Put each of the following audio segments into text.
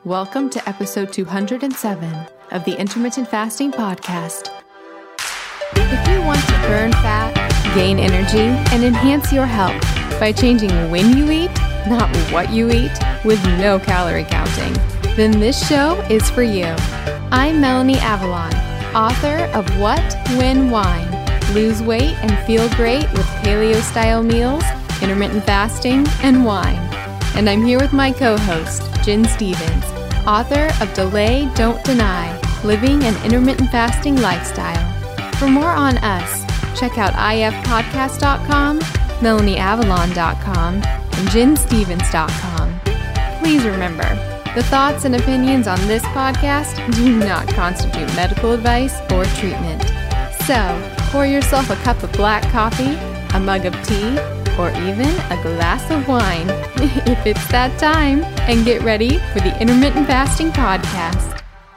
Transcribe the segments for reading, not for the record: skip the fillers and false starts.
Welcome to episode 207 of the Intermittent Fasting Podcast. If you want to burn fat, gain energy, and enhance your health by changing when you eat, not what you eat, with no calorie counting, then this show is for you. I'm Melanie Avalon, author of What, When, Wine, Lose Weight and Feel Great with Paleo-Style Meals, Intermittent Fasting, and Wine. And I'm here with my co-host, Jen Stevens, author of Delay, Don't Deny, Living an Intermittent Fasting Lifestyle. For more on us, check out ifpodcast.com, melanieavalon.com, and jenstevens.com. Please remember, the thoughts and opinions on this podcast do not constitute medical advice or treatment. So, pour yourself a cup of black coffee, a mug of tea, or even a glass of wine, if it's that time, and get ready for the Intermittent Fasting Podcast.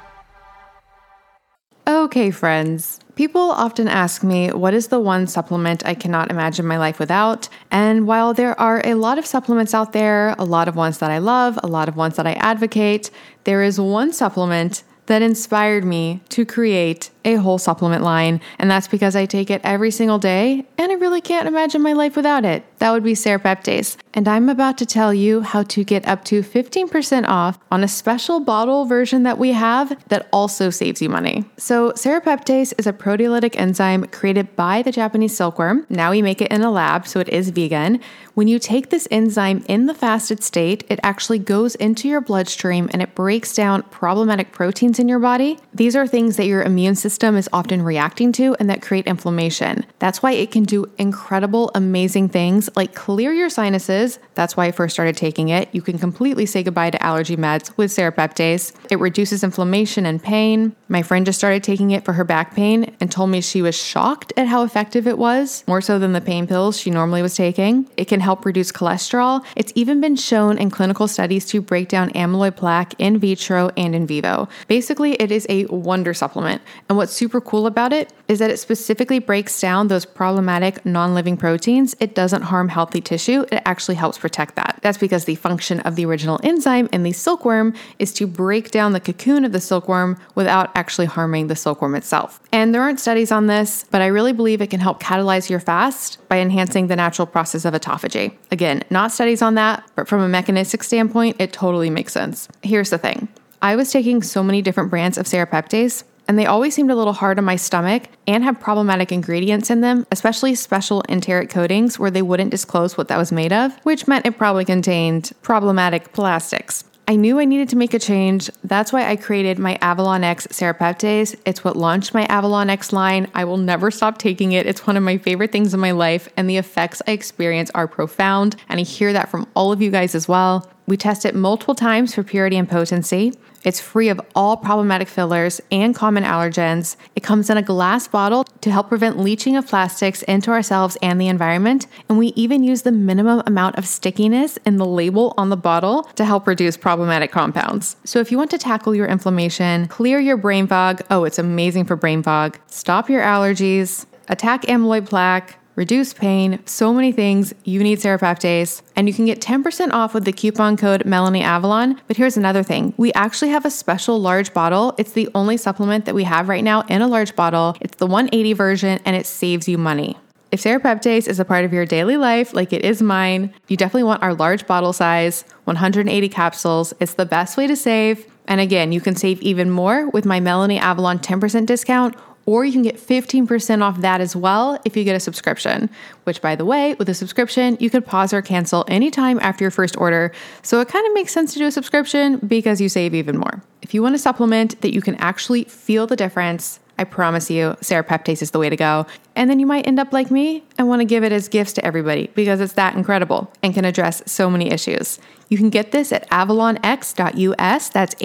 Okay, friends. People often ask me, what is the one supplement I cannot imagine my life without? And while there are a lot of supplements out there, a lot of ones that I love, a lot of ones that I advocate, there is one supplement that inspired me to create a whole supplement line, and that's because I take it every single day, and I really can't imagine my life without it. That would be Serapeptase, and I'm about to tell you how to get up to 15% off on a special bottle version that we have that also saves you money. So Serapeptase is a proteolytic enzyme created by the Japanese silkworm. Now we make it in a lab, so it is vegan. When you take this enzyme in the fasted state, it actually goes into your bloodstream and it breaks down problematic proteins in your body. These are things that your immune system is often reacting to and that create inflammation. That's why it can do incredible, amazing things like clear your sinuses. That's why I first started taking it. You can completely say goodbye to allergy meds with Serapeptase. It reduces inflammation and pain. My friend just started taking it for her back pain and told me she was shocked at how effective it was, more so than the pain pills she normally was taking. It can help reduce cholesterol. It's even been shown in clinical studies to break down amyloid plaque in vitro and in vivo. Basically, it is a wonder supplement. And what's super cool about it is that it specifically breaks down those problematic non-living proteins. It doesn't harm healthy tissue. It actually helps protect that. That's because the function of the original enzyme in the silkworm is to break down the cocoon of the silkworm without actually harming the silkworm itself. And there aren't studies on this, but I really believe it can help catalyze your fast by enhancing the natural process of autophagy. Again, not studies on that, but from a mechanistic standpoint, it totally makes sense. Here's the thing. I was taking so many different brands of Serapeptase, and they always seemed a little hard on my stomach and have problematic ingredients in them, especially special enteric coatings where they wouldn't disclose what that was made of, which meant it probably contained problematic plastics. I knew I needed to make a change. That's why I created my Avalon X Serapeptase. It's what launched my Avalon X line. I will never stop taking it. It's one of my favorite things in my life, and the effects I experience are profound, and I hear that from all of you guys as well. We test it multiple times for purity and potency. It's free of all problematic fillers and common allergens. It comes in a glass bottle to help prevent leaching of plastics into ourselves and the environment. And we even use the minimum amount of stickiness in the label on the bottle to help reduce problematic compounds. So if you want to tackle your inflammation, clear your brain fog, it's amazing for brain fog, stop your allergies, attack amyloid plaque, reduce pain, so many things, you need Serapeptase. And you can get 10% off with the coupon code MelanieAvalon. But here's another thing. We actually have a special large bottle. It's the only supplement that we have right now in a large bottle. It's the 180 version, and it saves you money. If Serapeptase is a part of your daily life, like it is mine, you definitely want our large bottle size, 180 capsules. It's the best way to save. And again, you can save even more with my Melanie Avalon 10% discount, or you can get 15% off that as well if you get a subscription, which, by the way, with a subscription, you could pause or cancel anytime after your first order. So it kind of makes sense to do a subscription because you save even more. If you want a supplement that you can actually feel the difference, I promise you, Serapeptase is the way to go. And then you might end up like me and want to give it as gifts to everybody because it's that incredible and can address so many issues. You can get this at avalonx.us. That's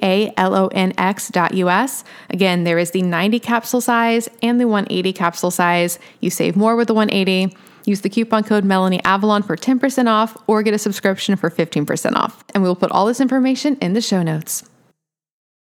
avalonx.us. Again, there is the 90 capsule size and the 180 capsule size. You save more with the 180. Use the coupon code MelanieAvalon for 10% off or get a subscription for 15% off. And we will put all this information in the show notes.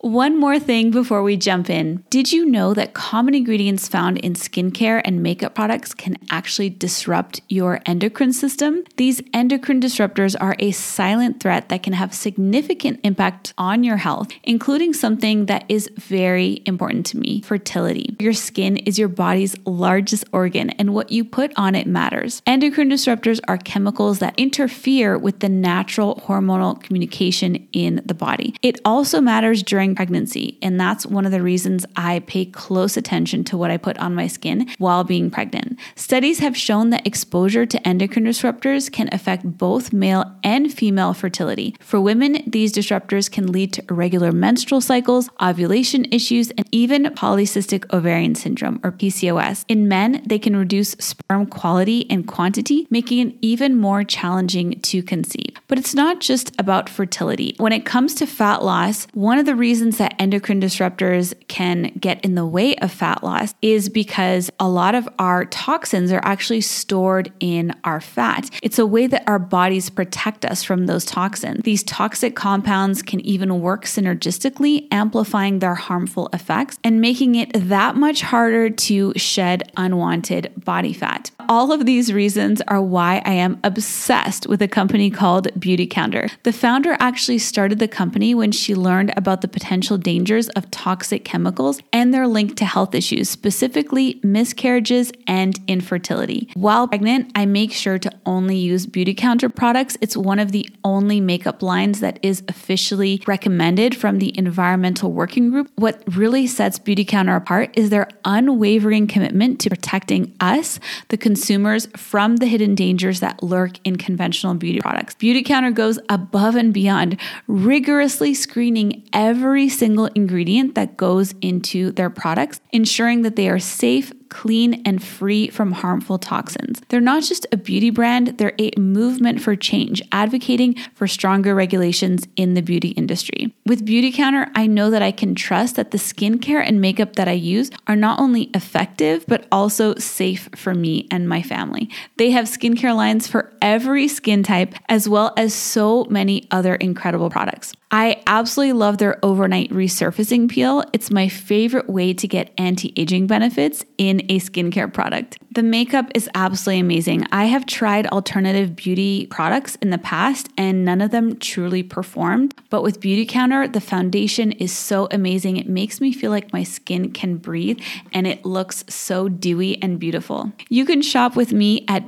One more thing before we jump in. Did you know that common ingredients found in skincare and makeup products can actually disrupt your endocrine system? These endocrine disruptors are a silent threat that can have significant impact on your health, including something that is very important to me, fertility. Your skin is your body's largest organ, and what you put on it matters. Endocrine disruptors are chemicals that interfere with the natural hormonal communication in the body. It also matters during pregnancy, and that's one of the reasons I pay close attention to what I put on my skin while being pregnant. Studies have shown that exposure to endocrine disruptors can affect both male and female fertility. For women, these disruptors can lead to irregular menstrual cycles, ovulation issues, and even polycystic ovarian syndrome, or PCOS. In men, they can reduce sperm quality and quantity, making it even more challenging to conceive. But it's not just about fertility. When it comes to fat loss, one of the reasons that endocrine disruptors can get in the way of fat loss is because a lot of our toxins are actually stored in our fat. It's a way that our bodies protect us from those toxins. These toxic compounds can even work synergistically, amplifying their harmful effects and making it that much harder to shed unwanted body fat. All of these reasons are why I am obsessed with a company called Beautycounter. The founder actually started the company when she learned about the potential dangers of toxic chemicals and their link to health issues, specifically miscarriages and infertility. While pregnant, I make sure to only use Beautycounter products. It's one of the only makeup lines that is officially recommended from the Environmental Working Group. What really sets Beautycounter apart is their unwavering commitment to protecting us, the consumers, from the hidden dangers that lurk in conventional beauty products. Beautycounter goes above and beyond, rigorously screening every single ingredient that goes into their products, ensuring that they are safe, clean, and free from harmful toxins. They're not just a beauty brand, they're a movement for change, advocating for stronger regulations in the beauty industry. With Beautycounter, I know that I can trust that the skincare and makeup that I use are not only effective, but also safe for me and my family. They have skincare lines for every skin type, as well as so many other incredible products. I absolutely love their overnight resurfacing peel. It's my favorite way to get anti-aging benefits in a skincare product. The makeup is absolutely amazing. I have tried alternative beauty products in the past and none of them truly performed. But with Beautycounter, the foundation is so amazing. It makes me feel like my skin can breathe and it looks so dewy and beautiful. You can shop with me at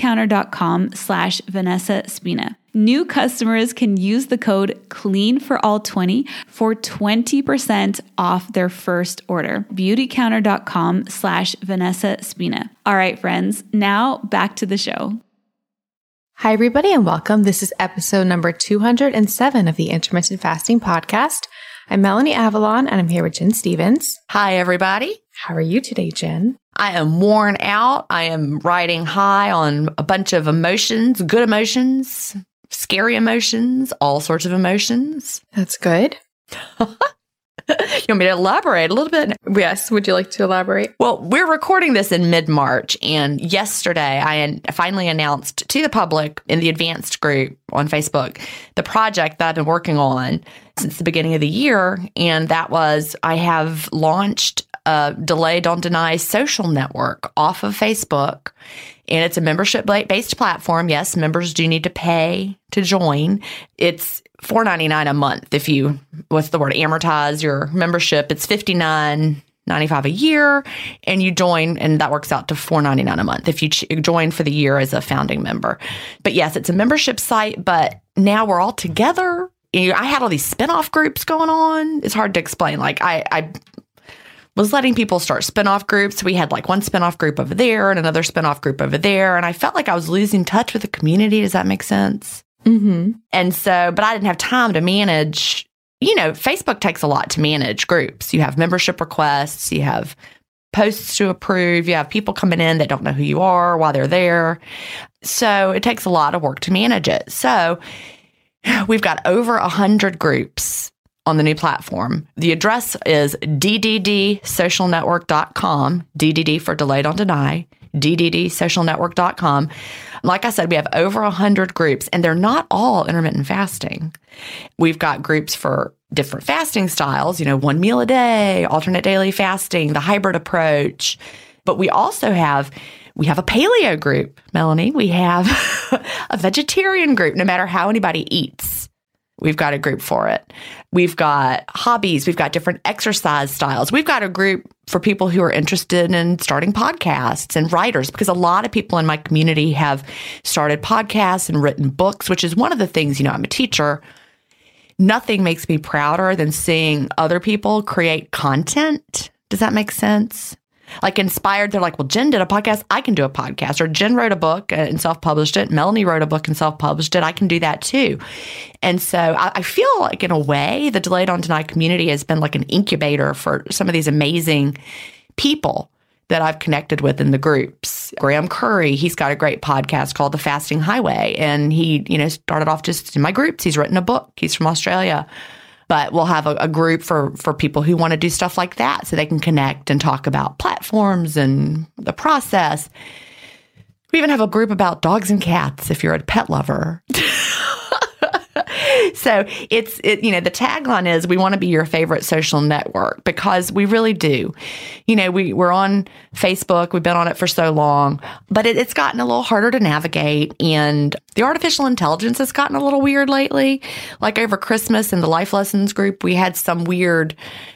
beautycounter.com/Vanessa Spina. New customers can use the code CLEANFORALL20 for 20% off their first order. Beautycounter.com/Vanessa Spina. All right, friends, now back to the show. Hi, everybody, and welcome. This is episode number 207 of the Intermittent Fasting Podcast. I'm Melanie Avalon, and I'm here with Jen Stevens. Hi, everybody. How are you today, Jen? I am worn out. I am riding high on a bunch of emotions, good emotions, scary emotions, all sorts of emotions. That's good. You want me to elaborate a little bit? Yes. Would you like to elaborate? Well, we're recording this in mid-March, and yesterday I finally announced to the public in the advanced group on Facebook the project that I've been working on since the beginning of the year, and that was I have launched a Delay Don't Deny social network off of Facebook, and it's a membership-based platform. Yes, members do need to pay to join. It's $4.99 a month if you, amortize your membership. It's $59.95 a year, and you join, and that works out to $4.99 a month if you join for the year as a founding member. But yes, it's a membership site, but now we're all together. I had all these spinoff groups going on. It's hard to explain. Like I was letting people start spinoff groups. We had like one spinoff group over there and another spinoff group over there. And I felt like I was losing touch with the community. Does that make sense? Mm-hmm. And so, but I didn't have time to manage, Facebook takes a lot to manage groups. You have membership requests, you have posts to approve, you have people coming in that don't know who you are while they're there. So it takes a lot of work to manage it. So we've got over 100 groups on the new platform. The address is dddsocialnetwork.com, DDD for Delay Don't Deny. dddsocialnetwork.com. Like I said, we have over 100 groups, and they're not all intermittent fasting. We've got groups for different fasting styles, 1 meal a day, alternate daily fasting, the hybrid approach. But we also have a paleo group, Melanie. We have a vegetarian group, no matter how anybody eats. We've got a group for it. We've got hobbies. We've got different exercise styles. We've got a group for people who are interested in starting podcasts and writers, because a lot of people in my community have started podcasts and written books, which is one of the things, I'm a teacher. Nothing makes me prouder than seeing other people create content. Does that make sense? Like inspired, they're like, well, Jen did a podcast, I can do a podcast. Or Jen wrote a book and self-published it. Melanie wrote a book and self-published it. I can do that too. And so I feel like in a way, the Delayed on Denied community has been like an incubator for some of these amazing people that I've connected with in the groups. Graham Curry, he's got a great podcast called The Fasting Highway. And he, started off just in my groups. He's written a book. He's from Australia. But we'll have a group for people who want to do stuff like that so they can connect and talk about platforms and the process. We even have a group about dogs and cats if you're a pet lover. So the tagline is, we want to be your favorite social network, because we really do. We're on Facebook. We've been on it for so long, but it's gotten a little harder to navigate. And the artificial intelligence has gotten a little weird lately. Like over Christmas in the Life Lessons group, we had some weird,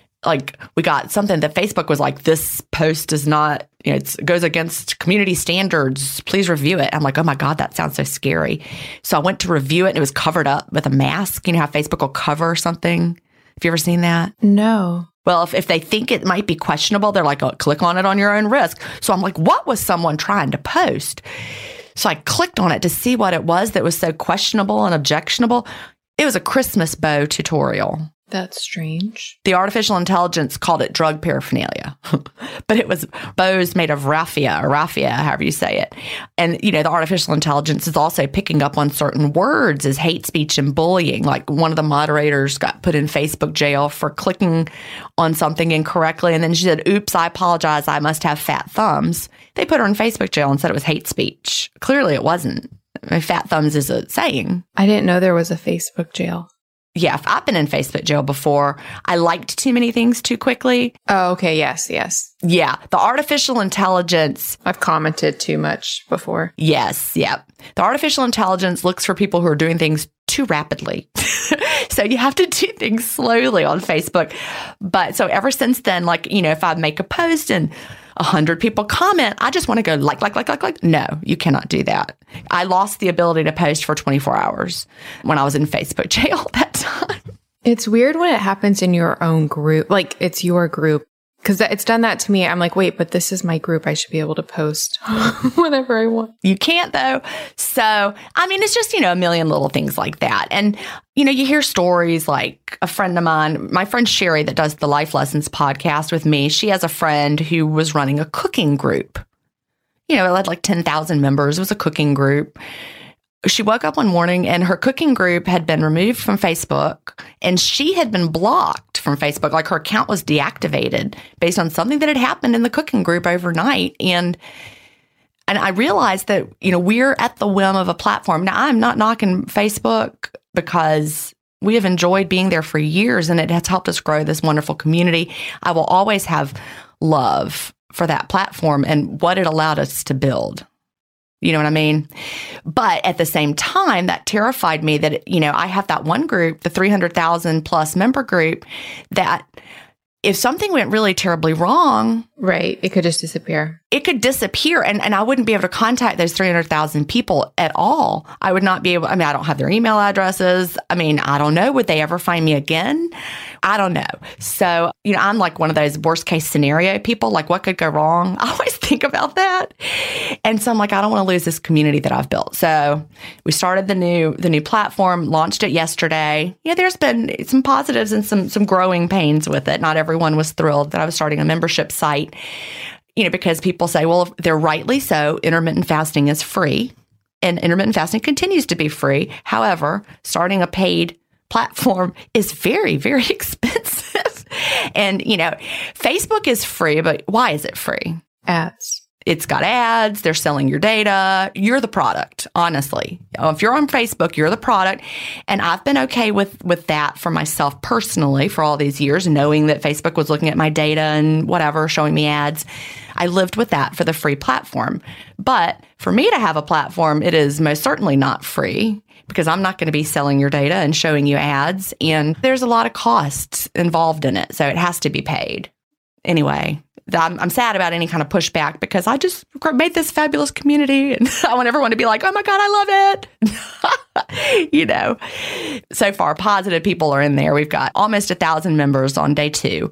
we got something that Facebook was like, this post is not, it goes against community standards. Please review it. I'm like, oh my God, that sounds so scary. So I went to review it and it was covered up with a mask. You know how Facebook will cover something? Have you ever seen that? No. Well, if they think it might be questionable, they're like, oh, click on it on your own risk. So I'm like, what was someone trying to post? So I clicked on it to see what it was that was so questionable and objectionable. It was a Christmas bow tutorial. That's strange. The artificial intelligence called it drug paraphernalia, but it was bows made of raffia, however you say it. And, the artificial intelligence is also picking up on certain words as hate speech and bullying. Like one of the moderators got put in Facebook jail for clicking on something incorrectly. And then she said, oops, I apologize. I must have fat thumbs. They put her in Facebook jail and said it was hate speech. Clearly it wasn't. Fat thumbs is a saying. I didn't know there was a Facebook jail. Yeah, I've been in Facebook jail before. I liked too many things too quickly. Oh, okay. Yes. Yeah. The artificial intelligence. I've commented too much before. Yes. Yeah. The artificial intelligence looks for people who are doing things too rapidly. So you have to do things slowly on Facebook. But so ever since then, if I make a post and 100 people comment, I just want to go like. No, you cannot do that. I lost the ability to post for 24 hours when I was in Facebook jail that time. It's weird when it happens in your own group. Like, it's your group. Because it's done that to me. I'm like, wait, but this is my group. I should be able to post whatever I want. You can't, though. So, it's just, a million little things like that. And, you hear stories like a friend of mine, my friend Sherry that does the Life Lessons podcast with me. She has a friend who was running a cooking group. It had like 10,000 members. It was a cooking group. She woke up one morning and her cooking group had been removed from Facebook, and she had been blocked from Facebook. Like her account was deactivated based on something that had happened in the cooking group overnight. And I realized that, we're at the whim of a platform. Now, I'm not knocking Facebook because we have enjoyed being there for years and it has helped us grow this wonderful community. I will always have love for that platform and what it allowed us to build. You know what I mean? But at the same time, that terrified me that, I have that one group, the 300,000 plus member group, that if something went really terribly wrong, right, it could just disappear. It could disappear. And I wouldn't be able to contact those 300,000 people at all. I would not be able, I don't have their email addresses. I don't know. Would they ever find me again? I don't know. So, I'm like one of those worst case scenario people, like what could go wrong? I always think about that. And so I'm like, I don't want to lose this community that I've built. So we started the new platform, launched it yesterday. There's been some positives and some growing pains with it. Not everyone was thrilled that I was starting a membership site, because people say, well, they're rightly so, intermittent fasting is free and intermittent fasting continues to be free. However, starting a paid platform is very, very expensive. And, Facebook is free, but why is it free? Ads. It's got ads. They're selling your data. You're the product, honestly. If you're on Facebook, you're the product. And I've been okay with that for myself personally for all these years, knowing that Facebook was looking at my data and whatever, showing me ads. I lived with that for the free platform. But for me to have a platform, it is most certainly not free because I'm not going to be selling your data and showing you ads. And there's a lot of costs involved in it. So it has to be paid. Anyway, I'm sad about any kind of pushback because I just made this fabulous community and I want everyone to be like, oh my God, I love it. So far positive people are in there. We've got almost 1,000 members on day 2.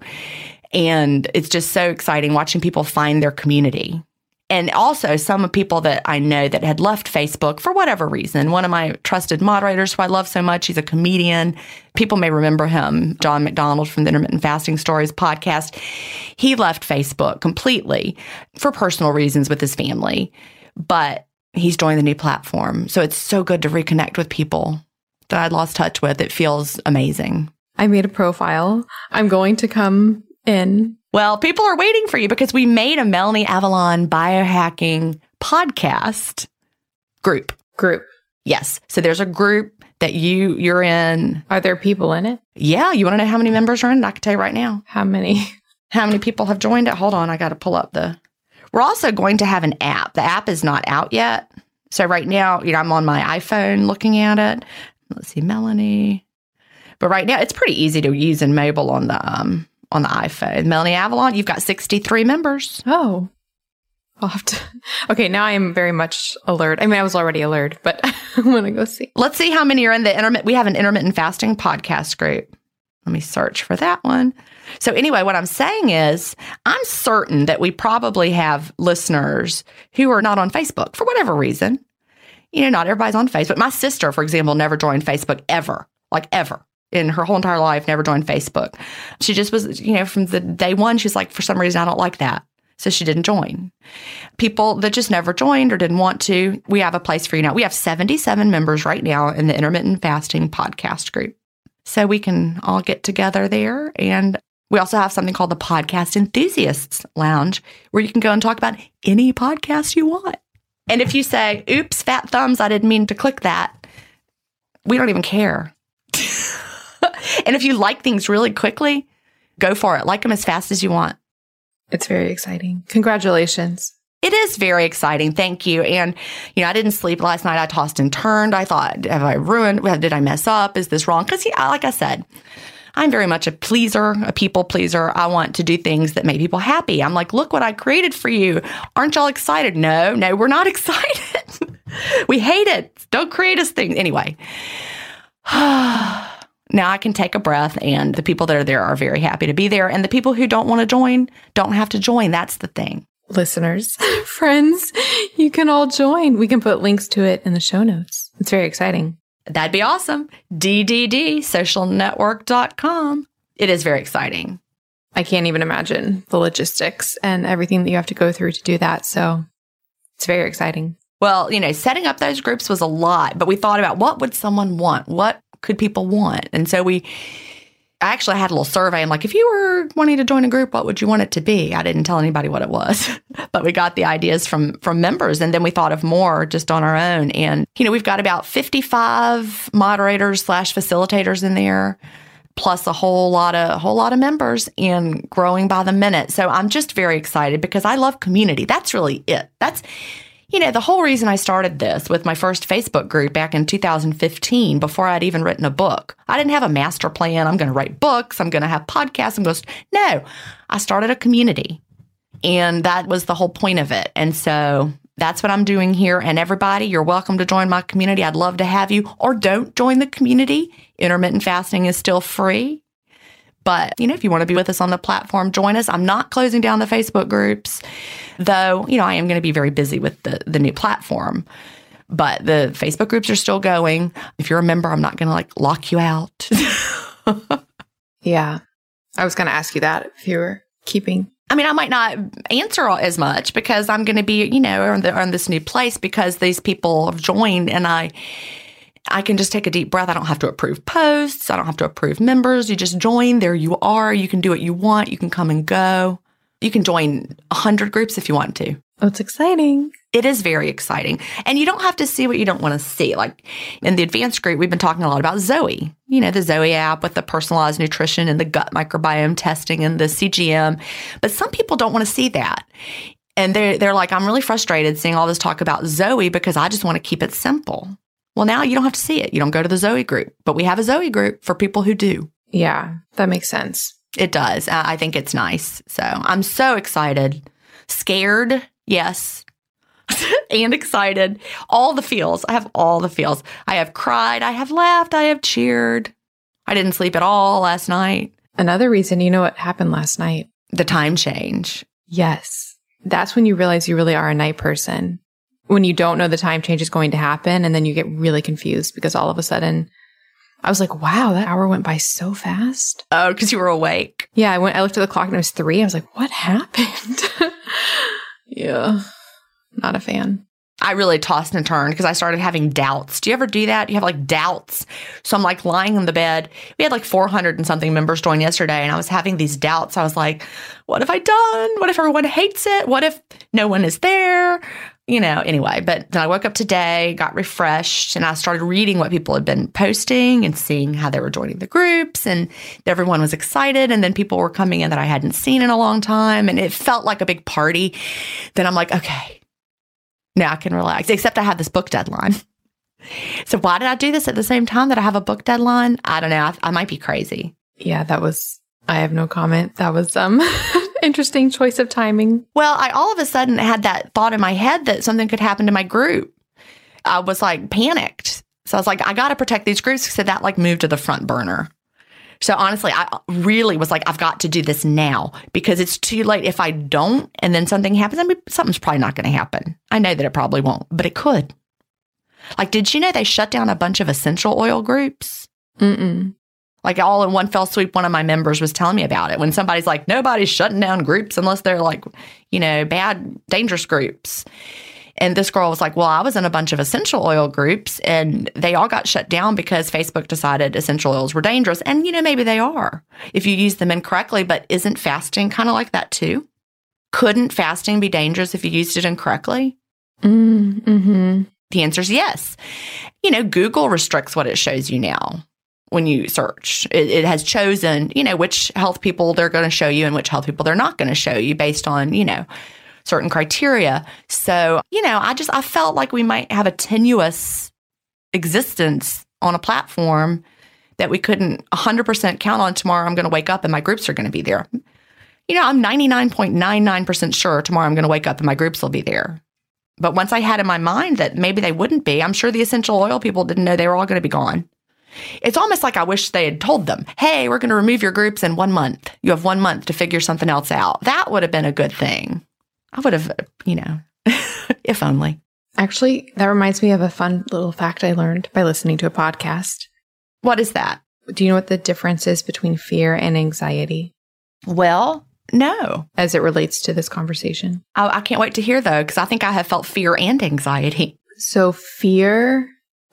And it's just so exciting watching people find their community. And also some people that I know that had left Facebook for whatever reason. One of my trusted moderators who I love so much, he's a comedian. People may remember him, John McDonald from the Intermittent Fasting Stories podcast. He left Facebook completely for personal reasons with his family, but he's joined the new platform. So it's so good to reconnect with people that I'd lost touch with. It feels amazing. I made a profile. I'm going to come in. Well, people are waiting for you because we made a Melanie Avalon biohacking podcast group. Yes. So there's a group that you're in. Are there people in it? Yeah. You want to know how many members are in it? I can tell you right now. How many? How many people have joined it? Hold on. I got to pull up We're also going to have an app. The app is not out yet. So right now, I'm on my iPhone looking at it. Let's see, Melanie. But right now, it's pretty easy to use in mobile on the iPhone. Melanie Avalon, you've got 63 members. Oh. I'll have to. Okay, now I am very much alert. I mean, I was already alert, but I'm going to go see. Let's see how many are in the we have an intermittent fasting podcast group. Let me search for that one. So anyway, what I'm saying is I'm certain that we probably have listeners who are not on Facebook for whatever reason. Not everybody's on Facebook. My sister, for example, never joined Facebook ever, like ever. In her whole entire life, never joined Facebook. She just was, from the day one, she's like, for some reason, I don't like that. So she didn't join. People that just never joined or didn't want to, we have a place for you now. We have 77 members right now in the Intermittent Fasting podcast group. So we can all get together there. And we also have something called the Podcast Enthusiasts Lounge, where you can go and talk about any podcast you want. And if you say, oops, fat thumbs, I didn't mean to click that, we don't even care. And if you like things really quickly, go for it. Like them as fast as you want. It's very exciting. Congratulations. It is very exciting. Thank you. And, I didn't sleep last night. I tossed and turned. I thought, have I ruined? Did I mess up? Is this wrong? Because, like I said, I'm very much a pleaser, a people pleaser. I want to do things that make people happy. I'm like, look what I created for you. Aren't y'all excited? No, we're not excited. We hate it. Don't create us things. Anyway. Now I can take a breath, and the people that are there are very happy to be there. And the people who don't want to join don't have to join. That's the thing. Listeners, friends, you can all join. We can put links to it in the show notes. It's very exciting. That'd be awesome. DDDsocialnetwork.com. It is very exciting. I can't even imagine the logistics and everything that you have to go through to do that. So it's very exciting. Well, setting up those groups was a lot, but we thought about what would someone want? What could people want? And so I actually had a little survey. I'm like, if you were wanting to join a group, what would you want it to be? I didn't tell anybody what it was, but we got the ideas from members. And then we thought of more just on our own. And, we've got about 55 moderators / facilitators in there, plus a whole lot of members, and growing by the minute. So I'm just very excited because I love community. That's really it. That's, the whole reason I started this with my first Facebook group back in 2015, before I'd even written a book. I didn't have a master plan. I'm going to write books. I'm going to have podcasts. No, I started a community, and that was the whole point of it. And so that's what I'm doing here. And everybody, you're welcome to join my community. I'd love to have you. Or don't join the community. Intermittent fasting is still free. But, if you want to be with us on the platform, join us. I'm not closing down the Facebook groups, though, I am going to be very busy with the new platform. But the Facebook groups are still going. If you're a member, I'm not going to lock you out. Yeah. I was going to ask you that if you were keeping. I might not answer as much because I'm going to be, on this new place because these people have joined, and I can just take a deep breath. I don't have to approve posts. I don't have to approve members. You just join. There you are. You can do what you want. You can come and go. You can join 100 groups if you want to. Oh, it's exciting. It is very exciting. And you don't have to see what you don't want to see. Like in the advanced group, we've been talking a lot about Zoe. You know, the Zoe app with the personalized nutrition and the gut microbiome testing and the CGM. But some people don't want to see that. And they're like, I'm really frustrated seeing all this talk about Zoe because I just want to keep it simple. Well, now you don't have to see it. You don't go to the Zoe group. But we have a Zoe group for people who do. Yeah, that makes sense. It does. I think it's nice. So I'm so excited. Scared, yes. And excited. All the feels. I have all the feels. I have cried. I have laughed. I have cheered. I didn't sleep at all last night. Another reason, you know what happened last night? The time change. Yes. That's when you realize you really are a night person. When you don't know the time change is going to happen, and then you get really confused because all of a sudden, I was like, wow, that hour went by so fast. Oh, because you were awake. Yeah, I looked at the clock and it was 3. I was like, what happened? Yeah, not a fan. I really tossed and turned because I started having doubts. Do you ever do that? You have like doubts. So I'm like lying in the bed. We had like 400 and something members join yesterday, and I was having these doubts. I was like, what have I done? What if everyone hates it? What if no one is there? You know, anyway, but then I woke up today, got refreshed, and I started reading what people had been posting and seeing how they were joining the groups, and everyone was excited. And then people were coming in that I hadn't seen in a long time, and it felt like a big party. Then I'm like, okay, now I can relax, except I have this book deadline. So why did I do this at the same time that I have a book deadline? I don't know. I might be crazy. Yeah, I have no comment. That was interesting choice of timing. Well, I all of a sudden had that thought in my head that something could happen to my group. I was like panicked. So I was like, I got to protect these groups. So that like moved to the front burner. So honestly, I really was like, I've got to do this now because it's too late. If I don't, and then something happens, I mean, something's probably not going to happen. I know that it probably won't, but it could. Like, did you know they shut down a bunch of essential oil groups? Mm-mm. Like all in one fell swoop, one of my members was telling me about it. When somebody's like, nobody's shutting down groups unless they're like, you know, bad, dangerous groups. And this girl was like, well, I was in a bunch of essential oil groups and they all got shut down because Facebook decided essential oils were dangerous. And, you know, maybe they are if you use them incorrectly, but isn't fasting kind of like that too? Couldn't fasting be dangerous if you used it incorrectly? Mm-hmm. The answer is yes. You know, Google restricts what it shows you now. When you search, it has chosen, you know, which health people they're going to show you and which health people they're not going to show you based on, you know, certain criteria. So, you know, I felt like we might have a tenuous existence on a platform that we couldn't 100% count on tomorrow. I'm going to wake up and my groups are going to be there. You know, I'm 99.99% sure tomorrow I'm going to wake up and my groups will be there. But once I had in my mind that maybe they wouldn't be, I'm sure the essential oil people didn't know they were all going to be gone. It's almost like I wish they had told them, hey, we're going to remove your groups in 1 month. You have 1 month to figure something else out. That would have been a good thing. I would have, you know, if only. Actually, that reminds me of a fun little fact I learned by listening to a podcast. What is that? Do you know what the difference is between fear and anxiety? Well, no. As it relates to this conversation. I can't wait to hear, though, because I think I have felt fear and anxiety. So fear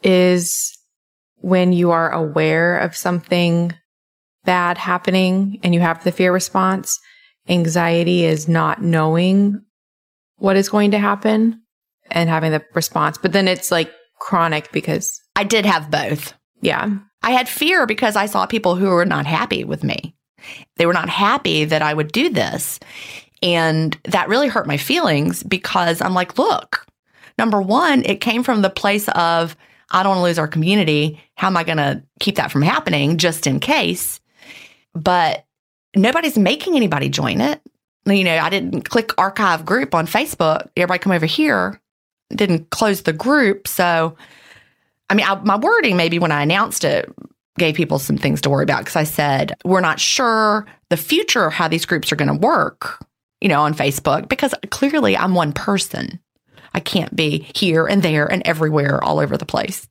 is when you are aware of something bad happening and you have the fear response. Anxiety is not knowing what is going to happen and having the response. But then it's like chronic because I did have both. Yeah. I had fear because I saw people who were not happy with me. They were not happy that I would do this. And that really hurt my feelings because I'm like, look, number one, it came from the place of, I don't want to lose our community. How am I going to keep that from happening just in case? But nobody's making anybody join it. You know, I didn't click archive group on Facebook. Everybody come over here. Didn't close the group. So, I mean, my wording maybe when I announced it gave people some things to worry about because I said, we're not sure the future, how these groups are going to work, you know, on Facebook, because clearly I'm one person. I can't be here and there and everywhere all over the place.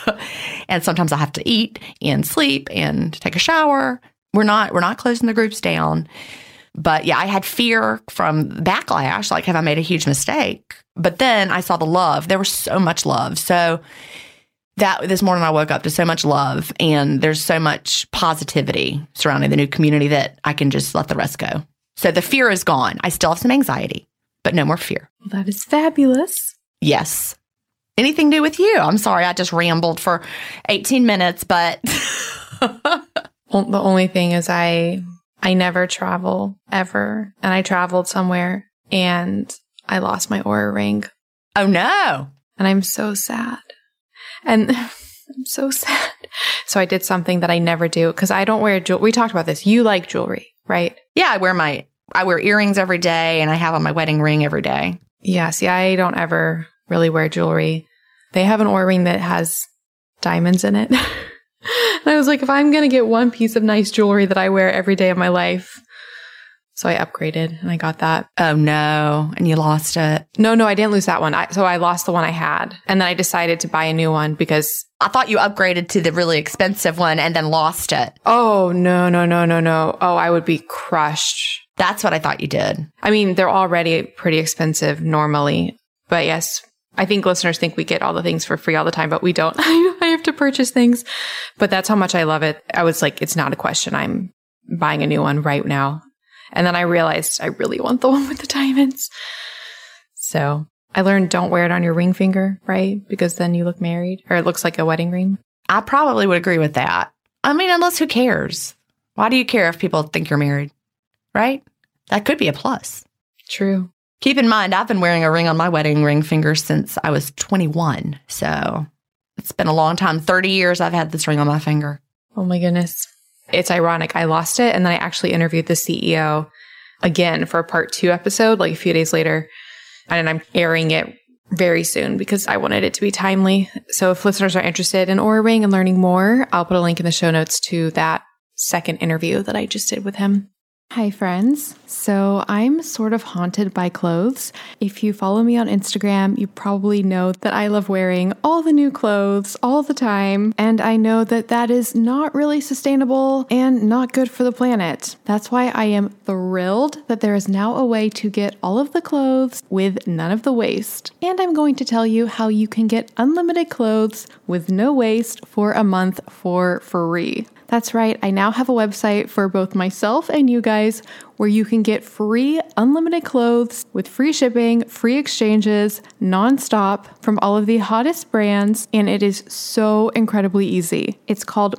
And sometimes I have to eat and sleep and take a shower. We're not closing the groups down. But yeah, I had fear from backlash, like have I made a huge mistake? But then I saw the love. There was so much love. So that this morning I woke up to so much love and there's so much positivity surrounding the new community that I can just let the rest go. So the fear is gone. I still have some anxiety, but no more fear. Well, that is fabulous. Yes. Anything new with you? I'm sorry, I just rambled for 18 minutes, but... Well, the only thing is I never travel ever. And I traveled somewhere and I lost my Oura ring. Oh, no. And I'm so sad. And I'm so sad. So I did something that I never do because I don't wear jewelry. We talked about this. You like jewelry, right? Yeah, I wear earrings every day and I have on my wedding ring every day. Yeah, see, I don't ever really wear jewelry. They have an Oura ring that has diamonds in it. And I was like, if I'm going to get one piece of nice jewelry that I wear every day of my life. So I upgraded and I got that. Oh, no. And you lost it. No, I didn't lose that one. So I lost the one I had. And then I decided to buy a new one because... I thought you upgraded to the really expensive one and then lost it. Oh, no. Oh, I would be crushed. That's what I thought you did. I mean, they're already pretty expensive normally. But yes, I think listeners think we get all the things for free all the time, but we don't. I have to purchase things. But that's how much I love it. I was like, it's not a question. I'm buying a new one right now. And then I realized I really want the one with the diamonds. So I learned don't wear it on your ring finger, right? Because then you look married, or it looks like a wedding ring. I probably would agree with that. I mean, unless who cares? Why do you care if people think you're married? Right? That could be a plus. True. Keep in mind, I've been wearing a ring on my wedding ring finger since I was 21. So it's been a long time. 30 years I've had this ring on my finger. Oh my goodness. It's ironic. I lost it and then I actually interviewed the CEO again for a part 2 episode, like a few days later. And I'm airing it very soon because I wanted it to be timely. So if listeners are interested in Oura Ring and learning more, I'll put a link in the show notes to that second interview that I just did with him. Hi, friends. So I'm sort of haunted by clothes. If you follow me on Instagram, you probably know that I love wearing all the new clothes all the time. And I know that that is not really sustainable and not good for the planet. That's why I am thrilled that there is now a way to get all of the clothes with none of the waste. And I'm going to tell you how you can get unlimited clothes with no waste for a month for free. That's right, I now have a website for both myself and you guys where you can get free unlimited clothes with free shipping, free exchanges, nonstop from all of the hottest brands, and it is so incredibly easy. It's called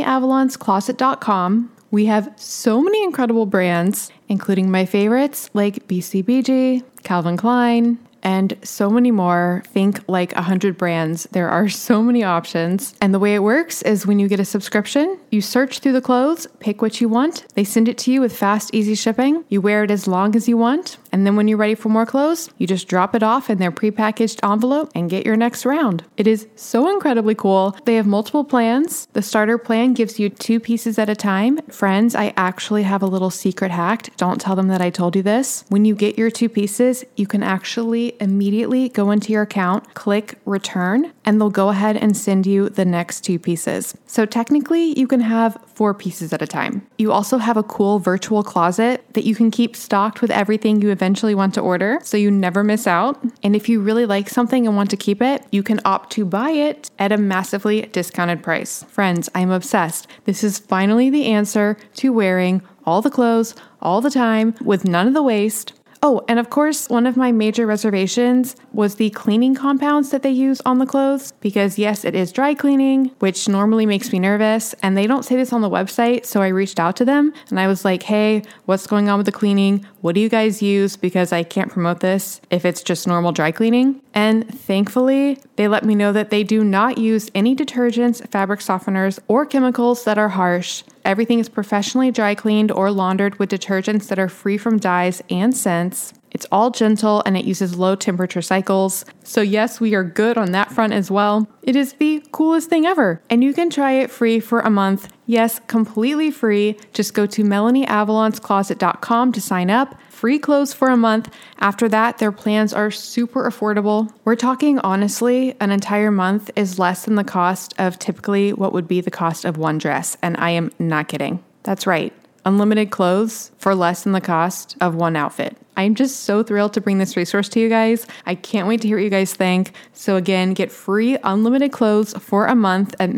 MelanieAvalonsCloset.com. We have so many incredible brands, including my favorites like BCBG, Calvin Klein, and so many more. Think like 100 brands. There are so many options. And the way it works is when you get a subscription, you search through the clothes, pick what you want. They send it to you with fast, easy shipping. You wear it as long as you want. And then when you're ready for more clothes, you just drop it off in their prepackaged envelope and get your next round. It is so incredibly cool. They have multiple plans. The starter plan gives you 2 pieces at a time. Friends, I actually have a little secret hack. Don't tell them that I told you this. When you get your 2 pieces, you can actually immediately go into your account, click return, and they'll go ahead and send you the next 2 pieces. So technically, you can have 4 pieces at a time. You also have a cool virtual closet that you can keep stocked with everything you eventually want to order, so you never miss out. And if you really like something and want to keep it, you can opt to buy it at a massively discounted price. Friends, I'm obsessed. This is finally the answer to wearing all the clothes all the time with none of the waste. Oh, and of course, one of my major reservations was the cleaning compounds that they use on the clothes, because yes, it is dry cleaning, which normally makes me nervous, and they don't say this on the website, so I reached out to them, and I was like, hey, what's going on with the cleaning? What do you guys use? Because I can't promote this if it's just normal dry cleaning. And thankfully, they let me know that they do not use any detergents, fabric softeners, or chemicals that are harsh. Everything is professionally dry cleaned or laundered with detergents that are free from dyes and scents. It's all gentle and it uses low temperature cycles. So yes, we are good on that front as well. It is the coolest thing ever. And you can try it free for a month. Yes, completely free. Just go to MelanieAvalonsCloset.com to sign up. Free clothes for a month. After that, their plans are super affordable. We're talking honestly, an entire month is less than the cost of typically what would be the cost of one dress. And I am not kidding. That's right. Unlimited clothes for less than the cost of one outfit. I'm just so thrilled to bring this resource to you guys. I can't wait to hear what you guys think. So again, get free unlimited clothes for a month at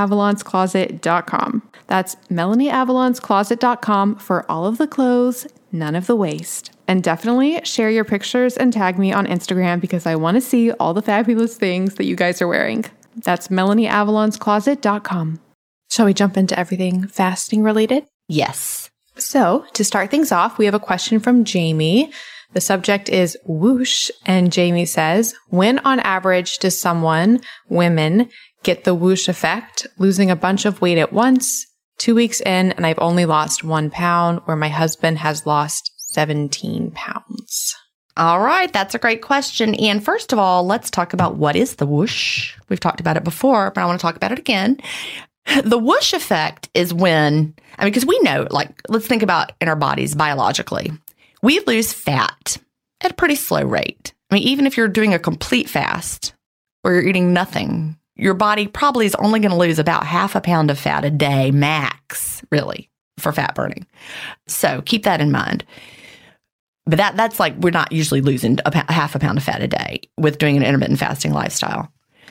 MelanieAvalonsCloset.com. That's MelanieAvalonsCloset.com for all of the clothes, none of the waste. And definitely share your pictures and tag me on Instagram because I want to see all the fabulous things that you guys are wearing. That's MelanieAvalonsCloset.com. Shall we jump into everything fasting related? Yes. So to start things off, we have a question from Jamie. The subject is whoosh, and Jamie says, when on average does women, get the whoosh effect, losing a bunch of weight at once, 2 weeks in, and I've only lost 1 pound, where my husband has lost 17 pounds? All right, that's a great question. And first of all, let's talk about what is the whoosh. We've talked about it before, but I want to talk about it again. The whoosh effect is when, because we know, let's think about in our bodies biologically. We lose fat at a pretty slow rate. Even if you're doing a complete fast or you're eating nothing, your body probably is only going to lose about 0.5 pound of fat a day max, really, for fat burning. So keep that in mind. But that's we're not usually losing 0.5 pound of fat a day with doing an intermittent fasting lifestyle.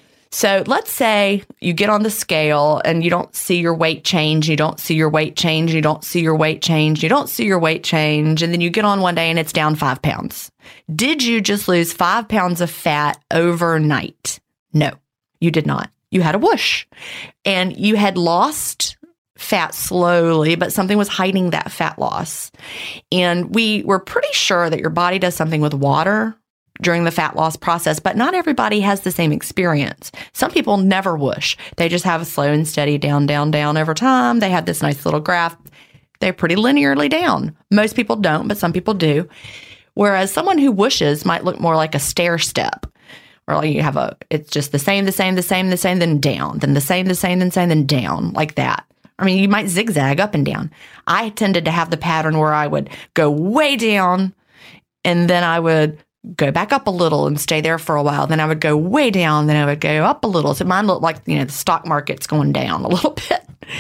So let's say you get on the scale and you don't see your weight change, you don't see your weight change, you don't see your weight change, you don't see your weight change, and then you get on one day and it's down 5 pounds. Did you just lose 5 pounds of fat overnight? No, you did not. You had a whoosh, and you had lost fat slowly, but something was hiding that fat loss. And we were pretty sure that your body does something with water during the fat loss process, but not everybody has the same experience. Some people never whoosh. They just have a slow and steady down, down, down over time. They have this nice little graph. They're pretty linearly down. Most people don't, but some people do. Whereas someone who whooshes might look more like a stair step. Or it's just the same, then down, then the same, then down, like that. You might zigzag up and down. I tended to have the pattern where I would go way down and then I would go back up a little and stay there for a while. Then I would go way down, then I would go up a little. So mine looked like, the stock market's going down a little bit.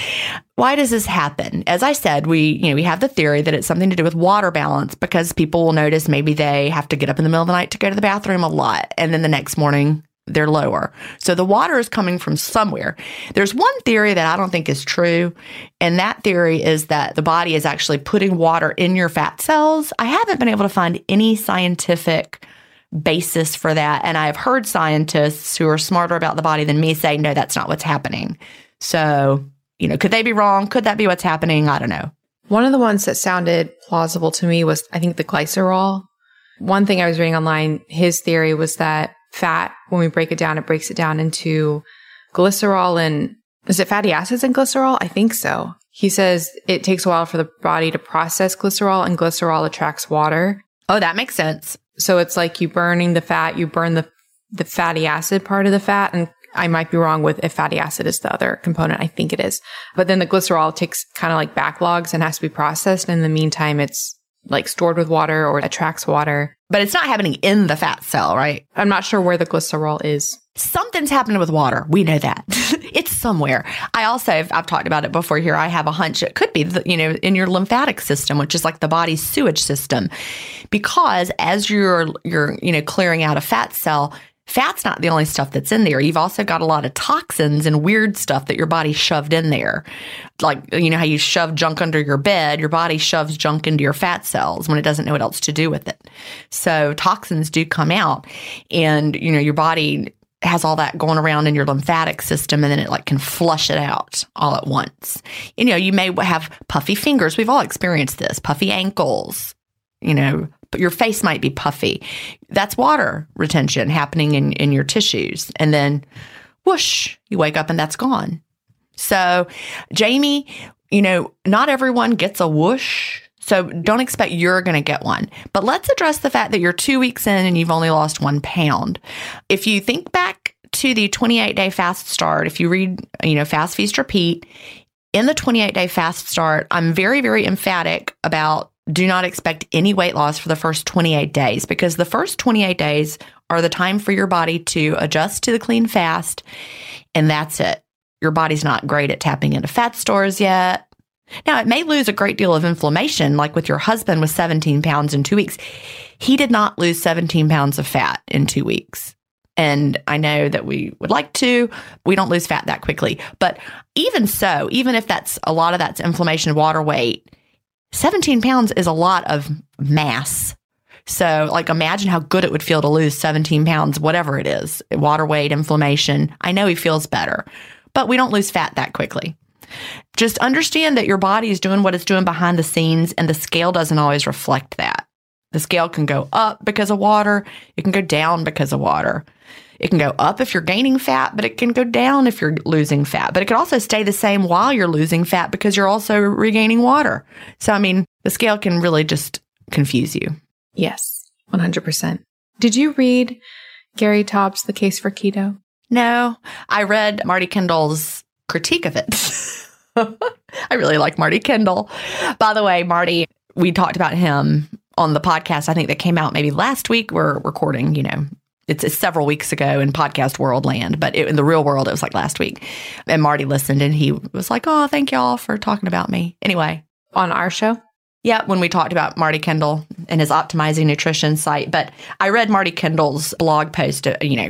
Why does this happen? As I said, we have the theory that it's something to do with water balance, because people will notice maybe they have to get up in the middle of the night to go to the bathroom a lot, and then the next morning they're lower. So the water is coming from somewhere. There's one theory that I don't think is true, and that theory is that the body is actually putting water in your fat cells. I haven't been able to find any scientific basis for that, and I've heard scientists who are smarter about the body than me say, no, that's not what's happening. So, could they be wrong? Could that be what's happening? I don't know. One of the ones that sounded plausible to me was, I think, the glycerol. One thing I was reading online, his theory was that fat, when we break it down, it breaks it down into glycerol and, is it fatty acids and glycerol? I think so. He says it takes a while for the body to process glycerol, and glycerol attracts water. Oh, that makes sense. So it's like you burning the fat, you burn the fatty acid part of the fat, and I might be wrong with if fatty acid is the other component. I think it is. But then the glycerol takes kind of backlogs and has to be processed. And in the meantime, it's stored with water or attracts water. But it's not happening in the fat cell, right? I'm not sure where the glycerol is. Something's happening with water. We know that. It's somewhere. I've talked about it before here. I have a hunch it could be, in your lymphatic system, which is the body's sewage system. Because as you're clearing out a fat cell, fat's not the only stuff that's in there. You've also got a lot of toxins and weird stuff that your body shoved in there. How you shove junk under your bed, your body shoves junk into your fat cells when it doesn't know what else to do with it. So toxins do come out, and, your body has all that going around in your lymphatic system, and then it can flush it out all at once. You may have puffy fingers. We've all experienced this. Puffy ankles, but your face might be puffy. That's water retention happening in your tissues. And then whoosh, you wake up and that's gone. So Jamie, not everyone gets a whoosh. So don't expect you're going to get one. But let's address the fact that you're 2 weeks in and you've only lost 1 pound. If you think back to the 28-day fast start, if you read, Fast, Feast, Repeat, in the 28-day fast start, I'm very, very emphatic about do not expect any weight loss for the first 28 days, because the first 28 days are the time for your body to adjust to the clean fast, and that's it. Your body's not great at tapping into fat stores yet. Now, it may lose a great deal of inflammation, like with your husband with 17 pounds in 2 weeks. He did not lose 17 pounds of fat in 2 weeks. And I know that we would like to. We don't lose fat that quickly. But even so, even if a lot of that's inflammation, water weight, 17 pounds is a lot of mass. So like imagine how good it would feel to lose 17 pounds, whatever it is, water weight, inflammation. I know he feels better, but we don't lose fat that quickly. Just understand that your body is doing what it's doing behind the scenes, and the scale doesn't always reflect that. The scale can go up because of water. It can go down because of water. It can go up if you're gaining fat, but it can go down if you're losing fat. But it can also stay the same while you're losing fat because you're also regaining water. So, I mean, the scale can really just confuse you. Yes, 100%. Did you read Gary Taubes' The Case for Keto? No, I read Marty Kendall's critique of it. I really like Marty Kendall. By the way, Marty, we talked about him on the podcast, I think that came out maybe last week. We're recording, it's several weeks ago in podcast world land, but in the real world, it was like last week. And Marty listened and he was like, oh, thank y'all for talking about me. Anyway. On our show? Yeah, when we talked about Marty Kendall and his Optimizing Nutrition site. But I read Marty Kendall's blog post,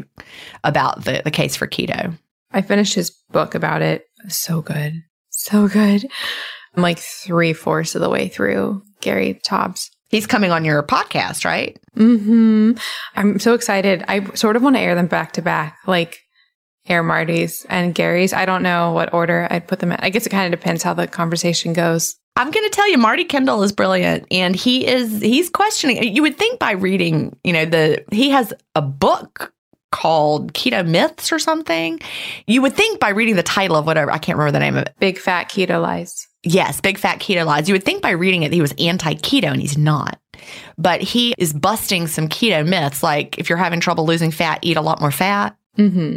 about the case for keto. I finished his book about it. So good. So good. I'm like 3/4 of the way through Gary Taubes. He's coming on your podcast, right? Mm-hmm. I'm so excited. I sort of want to air them back to back, like air Marty's and Gary's. I don't know what order I'd put them in. I guess it kind of depends how the conversation goes. I'm going to tell you, Marty Kendall is brilliant, and he's questioning. You would think by reading, he has a book called Keto Myths or something. You would think by reading the title of whatever, I can't remember the name of it. Big Fat Keto Lies. Yes, Big Fat Keto Lies. You would think by reading it, he was anti-keto, and he's not. But he is busting some keto myths, like if you're having trouble losing fat, eat a lot more fat. Mm-hmm.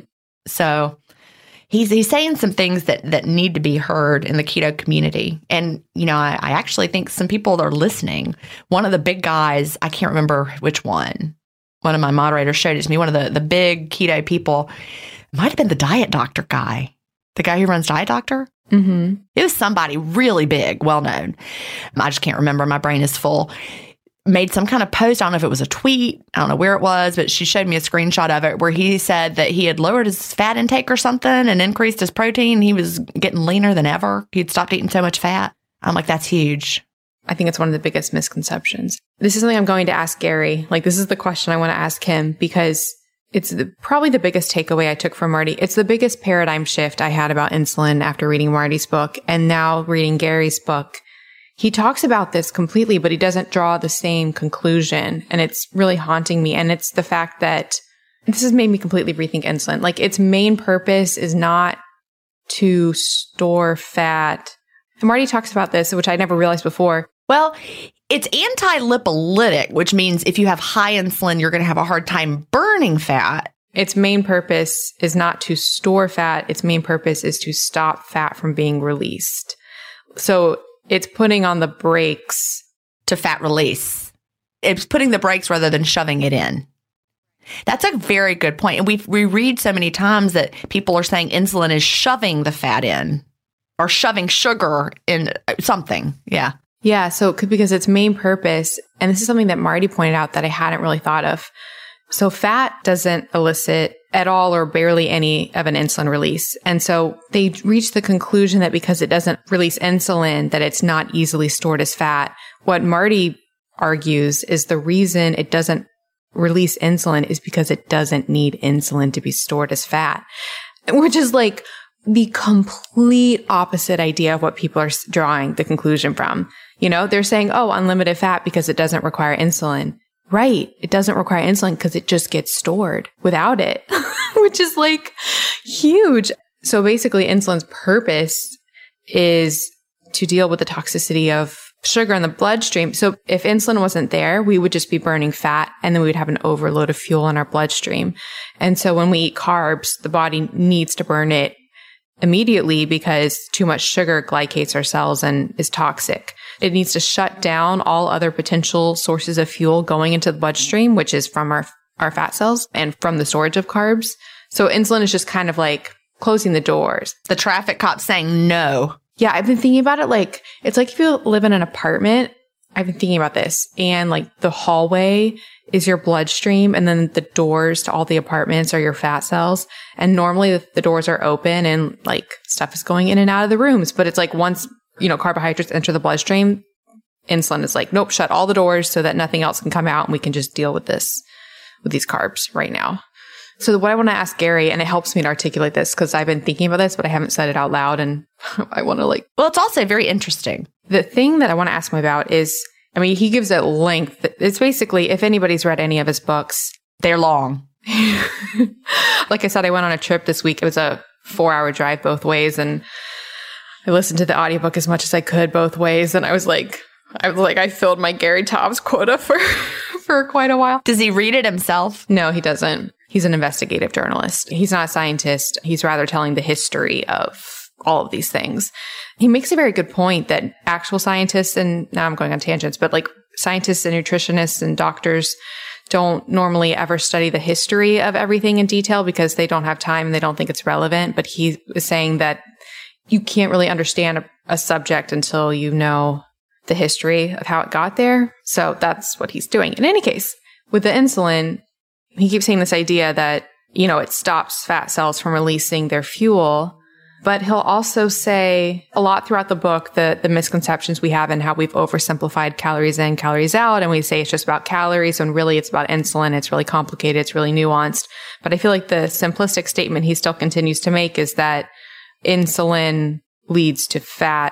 So he's saying some things that need to be heard in the keto community. And, I actually think some people are listening. One of the big guys, I can't remember which one. One of my moderators showed it to me. One of the big keto people, might have been the Diet Doctor guy, the guy who runs Diet Doctor. Mm-hmm. It was somebody really big, well-known. I just can't remember. My brain is full. Made some kind of post. I don't know if it was a tweet. I don't know where it was, but she showed me a screenshot of it where he said that he had lowered his fat intake or something and increased his protein. He was getting leaner than ever. He'd stopped eating so much fat. I'm like, that's huge. I think it's one of the biggest misconceptions. This is something I'm going to ask Gary. Like, this is the question I want to ask him because it's probably the biggest takeaway I took from Marty. It's the biggest paradigm shift I had about insulin after reading Marty's book and now reading Gary's book. He talks about this completely, but he doesn't draw the same conclusion. And it's really haunting me. And it's the fact that this has made me completely rethink insulin. Like, its main purpose is not to store fat. And Marty talks about this, which I never realized before. Well, it's anti-lipolytic, which means if you have high insulin, you're going to have a hard time burning fat. Its main purpose is not to store fat. Its main purpose is to stop fat from being released. So it's putting on the brakes to fat release. It's putting the brakes rather than shoving it in. That's a very good point. And we read so many times that people are saying insulin is shoving the fat in or shoving sugar in something. Yeah. Yeah. So because its main purpose, and this is something that Marty pointed out that I hadn't really thought of. So fat doesn't elicit at all or barely any of an insulin release. And so they reached the conclusion that because it doesn't release insulin, that it's not easily stored as fat. What Marty argues is the reason it doesn't release insulin is because it doesn't need insulin to be stored as fat, which is like the complete opposite idea of what people are drawing the conclusion from. They're saying, oh, unlimited fat because it doesn't require insulin. Right. It doesn't require insulin because it just gets stored without it, which is like huge. So basically insulin's purpose is to deal with the toxicity of sugar in the bloodstream. So if insulin wasn't there, we would just be burning fat and then we would have an overload of fuel in our bloodstream. And so when we eat carbs, the body needs to burn it immediately because too much sugar glycates our cells and is toxic. It needs to shut down all other potential sources of fuel going into the bloodstream, which is from our fat cells and from the storage of carbs. So insulin is just kind of like closing the doors. The traffic cop saying no. Yeah, I've been thinking about it. Like, it's like if you live in an apartment, I've been thinking about this, and like the hallway is your bloodstream, and then the doors to all the apartments are your fat cells. And normally the doors are open and like stuff is going in and out of the rooms. But it's like once, carbohydrates enter the bloodstream, insulin is like, nope, shut all the doors so that nothing else can come out and we can just deal with this, with these carbs right now. So what I want to ask Gary, and it helps me to articulate this because I've been thinking about this, but I haven't said it out loud, and I want to Well, it's also very interesting. The thing that I want to ask him about is, I mean, he gives it length. It's basically, if anybody's read any of his books, they're long. Like I said, I went on a trip this week. It was a 4-hour drive both ways, and I listened to the audiobook as much as I could both ways, and I filled my Gary Taubes quota for quite a while. Does he read it himself? No, he doesn't. He's an investigative journalist. He's not a scientist. He's rather telling the history of all of these things. He makes a very good point that actual scientists, and now I'm going on tangents, but like scientists and nutritionists and doctors don't normally ever study the history of everything in detail because they don't have time and they don't think it's relevant. But he is saying that you can't really understand a subject until you know the history of how it got there. So that's what he's doing. In any case, with the insulin, he keeps saying this idea that, it stops fat cells from releasing their fuel. But he'll also say a lot throughout the book, the misconceptions we have and how we've oversimplified calories in, calories out. And we say it's just about calories when really it's about insulin. It's really complicated. It's really nuanced. But I feel like the simplistic statement he still continues to make is that insulin leads to fat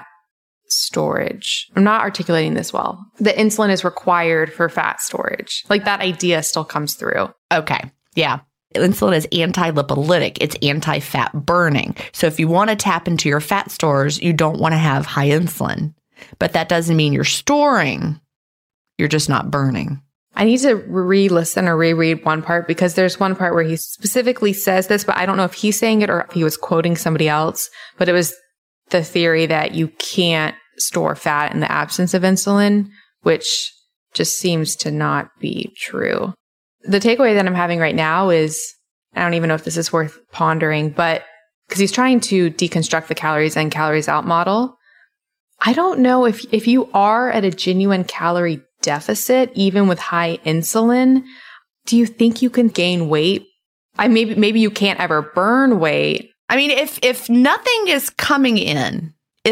storage. I'm not articulating this well. The insulin is required for fat storage. Like that idea still comes through. Okay. Yeah. Insulin is anti-lipolytic. It's anti-fat burning. So if you want to tap into your fat stores, you don't want to have high insulin. But that doesn't mean you're storing. You're just not burning. I need to re-listen or reread one part because there's one part where he specifically says this, but I don't know if he's saying it or if he was quoting somebody else. But it was the theory that you can't store fat in the absence of insulin, which just seems to not be true. The takeaway that I'm having right now is, I don't even know if this is worth pondering, but because he's trying to deconstruct the calories in, calories out model. I don't know if you are at a genuine calorie deficit, even with high insulin, do you think you can gain weight? Maybe you can't ever burn weight. I mean, if nothing is coming in,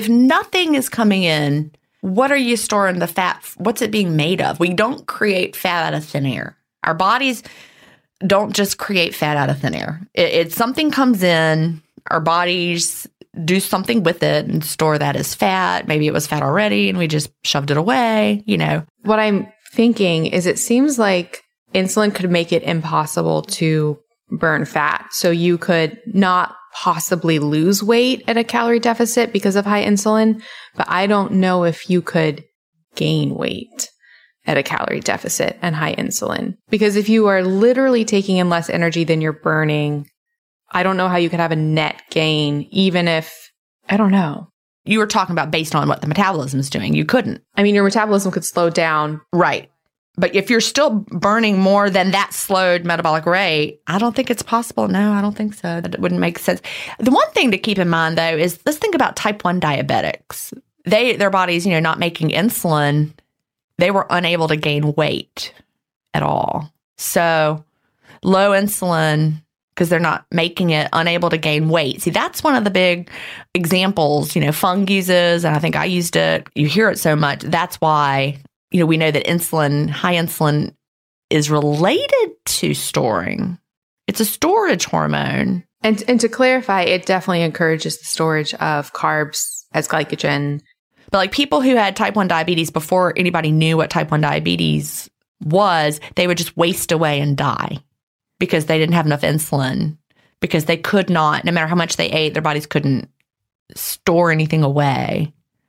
what are you storing the fat? What's it being made of? We don't create fat out of thin air. Our bodies don't just create fat out of thin air. It's something comes in, our bodies do something with it and store that as fat. Maybe it was fat already and we just shoved it away, What I'm thinking is it seems like insulin could make it impossible to burn fat. So you could not possibly lose weight at a calorie deficit because of high insulin, but I don't know if you could gain weight at a calorie deficit and high insulin. Because if you are literally taking in less energy than you're burning, I don't know how you could have a net gain, even if, I don't know. You were talking about based on what the metabolism is doing. You couldn't. I mean, your metabolism could slow down. Right. But if you're still burning more than that slowed metabolic rate, I don't think it's possible. No, I don't think so. That wouldn't make sense. The one thing to keep in mind, though, is let's think about type 1 diabetics. Their bodies, not making insulin, they were unable to gain weight at all. So low insulin, because they're not making it, unable to gain weight. See, that's one of the big examples, Fung uses, and I think I used it. You hear it so much. That's why, we know that high insulin is related to storing. It's a storage hormone. And to clarify, it definitely encourages the storage of carbs as glycogen. But like people who had type 1 diabetes before anybody knew what type 1 diabetes was, they would just waste away and die because they didn't have enough insulin, because they could not, no matter how much they ate, their bodies couldn't store anything away.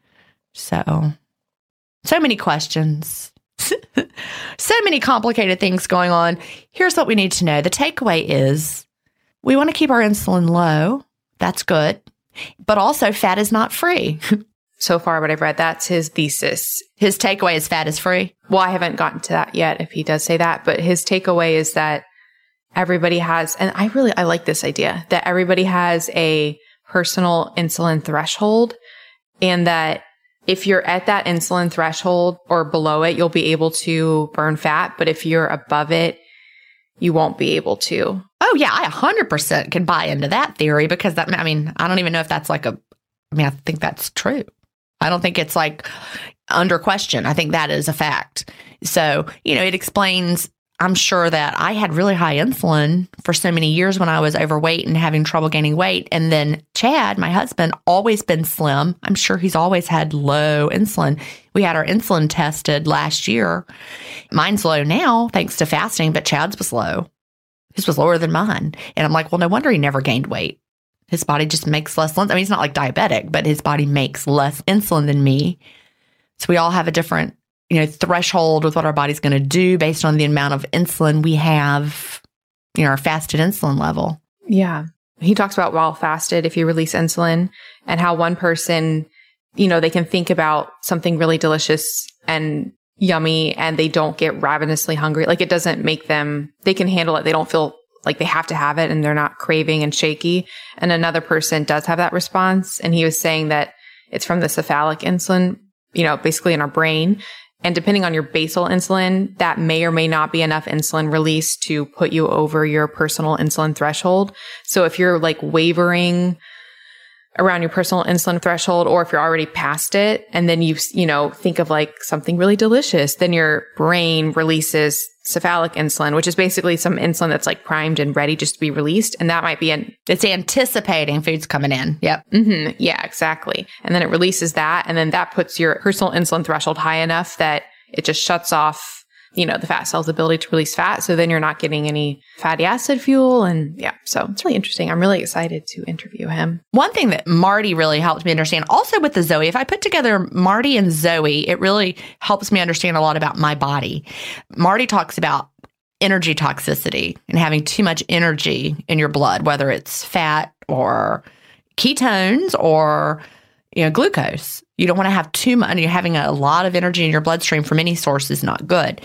So many questions, so many complicated things going on. Here's what we need to know. The takeaway is we want to keep our insulin low. That's good. But also fat is not free. So far, what I've read, that's his thesis. His takeaway is fat is free? Well, I haven't gotten to that yet, if he does say that. But his takeaway is that everybody has, and I like this idea, that everybody has a personal insulin threshold, and that if you're at that insulin threshold or below it, you'll be able to burn fat. But if you're above it, you won't be able to. Oh, yeah. I 100% can buy into that theory because I don't even know if that's I think that's true. I don't think it's like under question. I think that is a fact. So, it explains, I'm sure that I had really high insulin for so many years when I was overweight and having trouble gaining weight. And then Chad, my husband, always been slim. I'm sure he's always had low insulin. We had our insulin tested last year. Mine's low now, thanks to fasting, but Chad's was low. His was lower than mine. And I'm like, well, no wonder he never gained weight. His body just makes less insulin. I mean, he's not like diabetic, but his body makes less insulin than me. So we all have a different, threshold with what our body's going to do based on the amount of insulin we have, our fasted insulin level. Yeah. He talks about while fasted, if you release insulin, and how one person, they can think about something really delicious and yummy and they don't get ravenously hungry. Like it doesn't make them, they can handle it. They don't feel like they have to have it and they're not craving and shaky. And another person does have that response. And he was saying that it's from the cephalic insulin, basically in our brain. And depending on your basal insulin, that may or may not be enough insulin release to put you over your personal insulin threshold. So if you're like wavering around your personal insulin threshold, or if you're already past it, and then you think of like something really delicious, then your brain releases cephalic insulin, which is basically some insulin that's like primed and ready just to be released. And that might be it's anticipating food's coming in. Yep. Mm-hmm. Yeah, exactly. And then it releases that. And then that puts your personal insulin threshold high enough that it just shuts off, the fat cell's ability to release fat. So then you're not getting any fatty acid fuel. And yeah, so it's really interesting. I'm really excited to interview him. One thing that Marty really helped me understand, also with the Zoe, if I put together Marty and Zoe, it really helps me understand a lot about my body. Marty talks about energy toxicity and having too much energy in your blood, whether it's fat or ketones or glucose. You don't want to have too much. You're having a lot of energy in your bloodstream from any source is not good.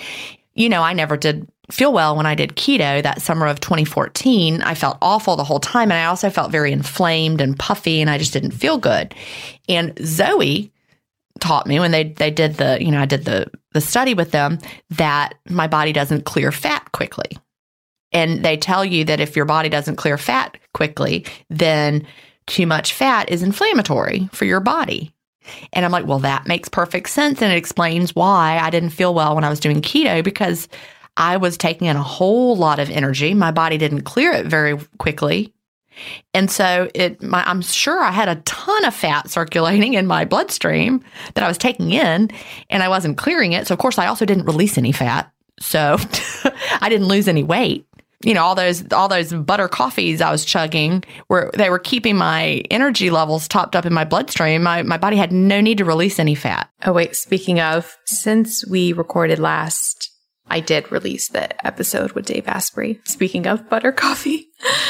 I never did feel well when I did keto that summer of 2014. I felt awful the whole time. And I also felt very inflamed and puffy and I just didn't feel good. And Zoe taught me when they did I did the study with them that my body doesn't clear fat quickly. And they tell you that if your body doesn't clear fat quickly, then too much fat is inflammatory for your body. And I'm like, well, that makes perfect sense. And it explains why I didn't feel well when I was doing keto, because I was taking in a whole lot of energy. My body didn't clear it very quickly. And so I'm sure I had a ton of fat circulating in my bloodstream that I was taking in and I wasn't clearing it. So of course I also didn't release any fat. So I didn't lose any weight. All those butter coffees I was chugging they were keeping my energy levels topped up in my bloodstream. My body had no need to release any fat. Oh, wait. Speaking of, since we recorded last, I did release the episode with Dave Asprey. Speaking of butter coffee.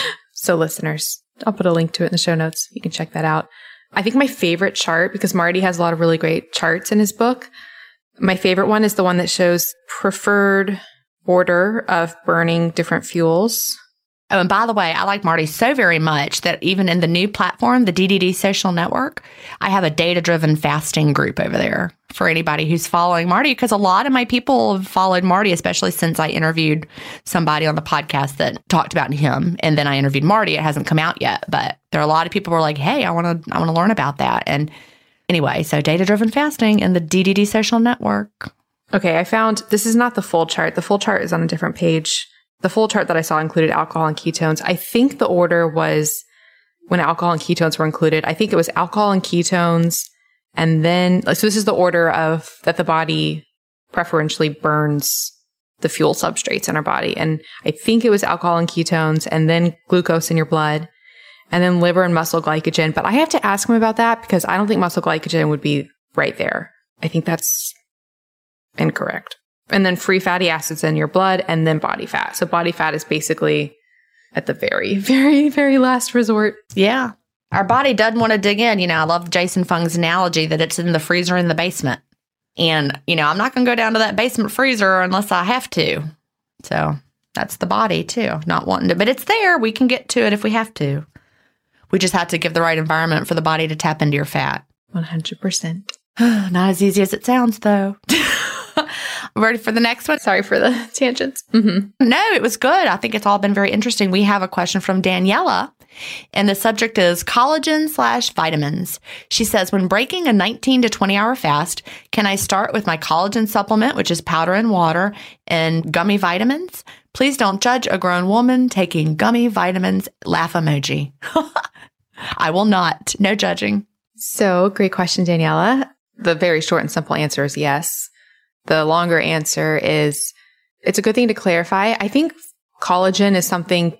So listeners, I'll put a link to it in the show notes. You can check that out. I think my favorite chart, because Marty has a lot of really great charts in his book. My favorite one is the one that shows preferred order of burning different fuels. Oh, and by the way, I like Marty so very much that even in the new platform, the DDD Social Network, I have a data-driven fasting group over there for anybody who's following Marty, because a lot of my people have followed Marty, especially since I interviewed somebody on the podcast that talked about him, and then I interviewed Marty. It hasn't come out yet, but there are a lot of people who are like, hey, I want to learn about that. And anyway, so data-driven fasting and the DDD Social Network. Okay, I found, this is not the full chart. The full chart is on a different page. The full chart that I saw included alcohol and ketones. I think the order was when alcohol and ketones were included. I think it was alcohol and ketones. And then, so this is the order of that the body preferentially burns the fuel substrates in our body. And I think it was alcohol and ketones and then glucose in your blood and then liver and muscle glycogen. But I have to ask him about that because I don't think muscle glycogen would be right there. I think that's incorrect. And then free fatty acids in your blood and then body fat. So body fat is basically at the very, very, very last resort. Yeah. Our body doesn't want to dig in. I love Jason Fung's analogy that it's in the freezer in the basement. And, I'm not going to go down to that basement freezer unless I have to. So that's the body too, not wanting to. But it's there. We can get to it if we have to. We just have to give the right environment for the body to tap into your fat. 100%. Not as easy as it sounds, though. Ready for the next one? Sorry for the tangents. Mm-hmm. No, it was good. I think it's all been very interesting. We have a question from Daniela, and the subject is collagen/vitamins. She says, when breaking a 19 to 20 hour fast, can I start with my collagen supplement, which is powder and water, and gummy vitamins? Please don't judge a grown woman taking gummy vitamins. Laugh emoji. I will not. No judging. So great question, Daniela. The very short and simple answer is yes. The longer answer is it's a good thing to clarify. I think collagen is something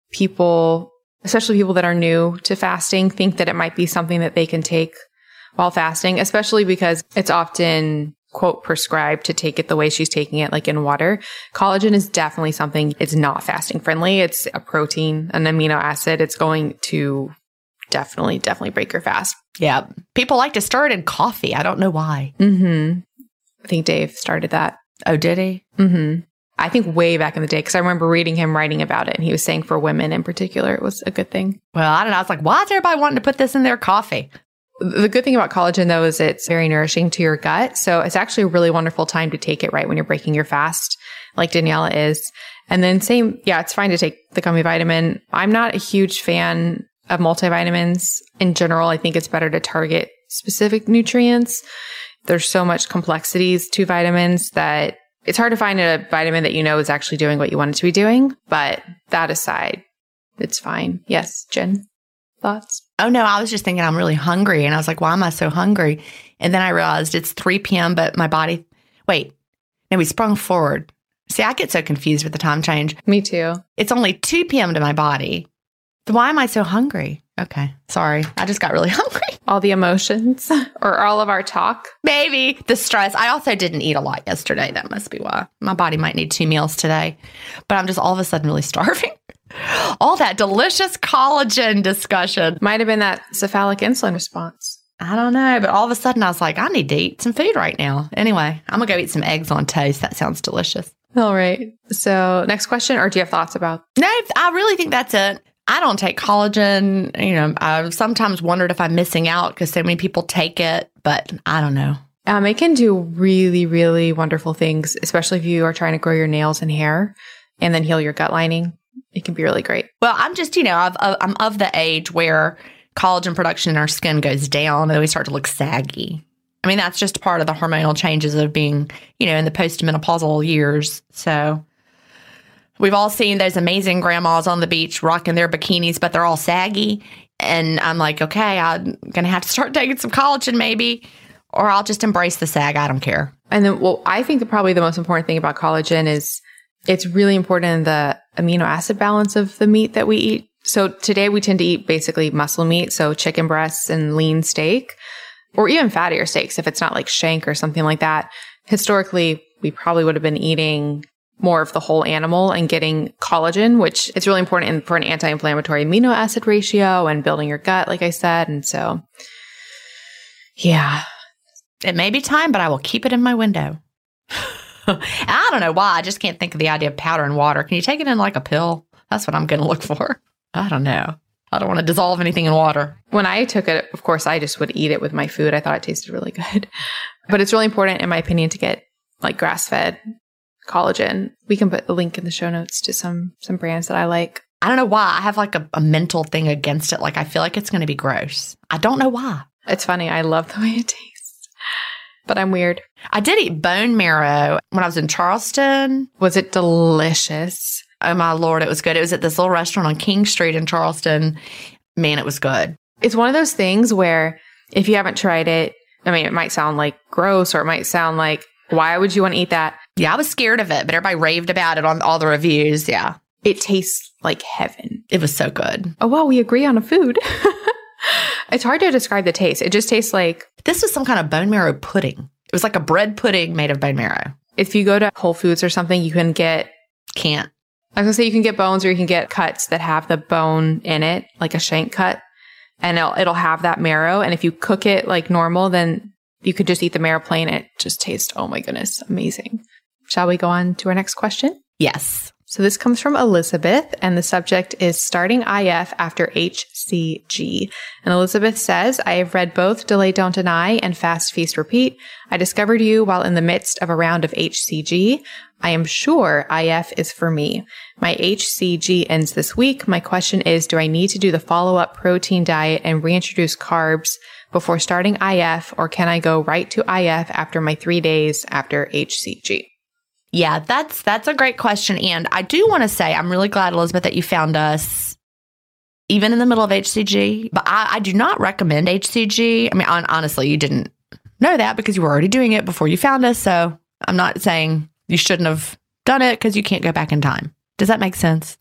people, especially people that are new to fasting, think that it might be something that they can take while fasting, especially because it's often, quote, prescribed to take it the way she's taking it, like in water. Collagen is definitely something, it's not fasting friendly. It's a protein, an amino acid. It's going to definitely break your fast. Yeah. People like to stir it in coffee. I don't know why. Mm-hmm. I think Dave started that. Oh, did he? Mm-hmm. I think way back in the day, because I remember reading him writing about it, and he was saying for women in particular, it was a good thing. Well, I don't know. I was like, why is everybody wanting to put this in their coffee? The good thing about collagen, though, is it's very nourishing to your gut. So it's actually a really wonderful time to take it right when you're breaking your fast, like Daniela is. And then same, yeah, it's fine to take the gummy vitamin. I'm not a huge fan of multivitamins. In general, I think it's better to target specific nutrients. There's so much complexities to vitamins that it's hard to find a vitamin that you know is actually doing what you want it to be doing. But that aside, it's fine. Yes, Jen, thoughts? Oh, no, I was just thinking I'm really hungry. And I was like, why am I so hungry? And then I realized it's 3 p.m., but my body, wait, no, we sprung forward. See, I get so confused with the time change. Me too. It's only 2 p.m. to my body. Why am I so hungry? Okay. Sorry. I just got really hungry. All the emotions or all of our talk. Maybe the stress. I also didn't eat a lot yesterday. That must be why. My body might need 2 meals today, but I'm just all of a sudden really starving. All that delicious collagen discussion. Might have been that cephalic insulin response. I don't know, but all of a sudden I was like, I need to eat some food right now. Anyway, I'm going to go eat some eggs on toast. That sounds delicious. All right. So next question, or do you have thoughts about? No, I really think that's it. I don't take collagen. You know, I've sometimes wondered if I'm missing out because so many people take it, but I don't know. It can do really, really wonderful things, especially if you are trying to grow your nails and hair and then heal your gut lining. It can be really great. Well, I'm just, I'm of the age where collagen production in our skin goes down and we start to look saggy. I mean, that's just part of the hormonal changes of being, in the postmenopausal years. So we've all seen those amazing grandmas on the beach rocking their bikinis, but they're all saggy. And I'm like, okay, I'm going to have to start taking some collagen maybe, or I'll just embrace the sag. I don't care. And then, I think probably the most important thing about collagen is it's really important in the amino acid balance of the meat that we eat. So today we tend to eat basically muscle meat, so chicken breasts and lean steak, or even fattier steaks if it's not like shank or something like that. Historically, we probably would have been eating more of the whole animal and getting collagen, which is really important for an anti-inflammatory amino acid ratio and building your gut, like I said. And so, yeah. It may be time, but I will keep it in my window. I don't know why. I just can't think of the idea of powder and water. Can you take it in like a pill? That's what I'm going to look for. I don't know. I don't want to dissolve anything in water. When I took it, of course, I just would eat it with my food. I thought it tasted really good. But it's really important, in my opinion, to get like grass-fed collagen. We can put a link in the show notes to some brands that I like. I don't know why. I have like a mental thing against it. Like I feel like it's going to be gross. I don't know why. It's funny. I love the way it tastes, but I'm weird. I did eat bone marrow when I was in Charleston. Was it delicious? Oh my Lord, it was good. It was at this little restaurant on King Street in Charleston. Man, it was good. It's one of those things where if you haven't tried it, I mean, it might sound like gross, or it might sound like, why would you want to eat that? Yeah, I was scared of it, but everybody raved about it on all the reviews. Yeah. It tastes like heaven. It was so good. Oh, wow. We agree on a food. It's hard to describe the taste. It just tastes like... This was some kind of bone marrow pudding. It was like a bread pudding made of bone marrow. If you go to Whole Foods or something, you can get... Can't. I was going to say you can get bones, or you can get cuts that have the bone in it, like a shank cut, and it'll have that marrow. And if you cook it like normal, then you could just eat the marrow plain. It just tastes, oh my goodness, amazing. Shall we go on to our next question? Yes. So this comes from Elizabeth, and the subject is starting IF after HCG. And Elizabeth says, I have read both Delay Don't Deny and Fast Feast Repeat. I discovered you while in the midst of a round of HCG. I am sure IF is for me. My HCG ends this week. My question is, do I need to do the follow-up protein diet and reintroduce carbs before starting IF, or can I go right to IF after my 3 days after HCG? Yeah, that's a great question. And I do want to say, I'm really glad, Elizabeth, that you found us even in the middle of HCG. But I do not recommend HCG. I mean, honestly, you didn't know that because you were already doing it before you found us. So I'm not saying you shouldn't have done it because you can't go back in time. Does that make sense?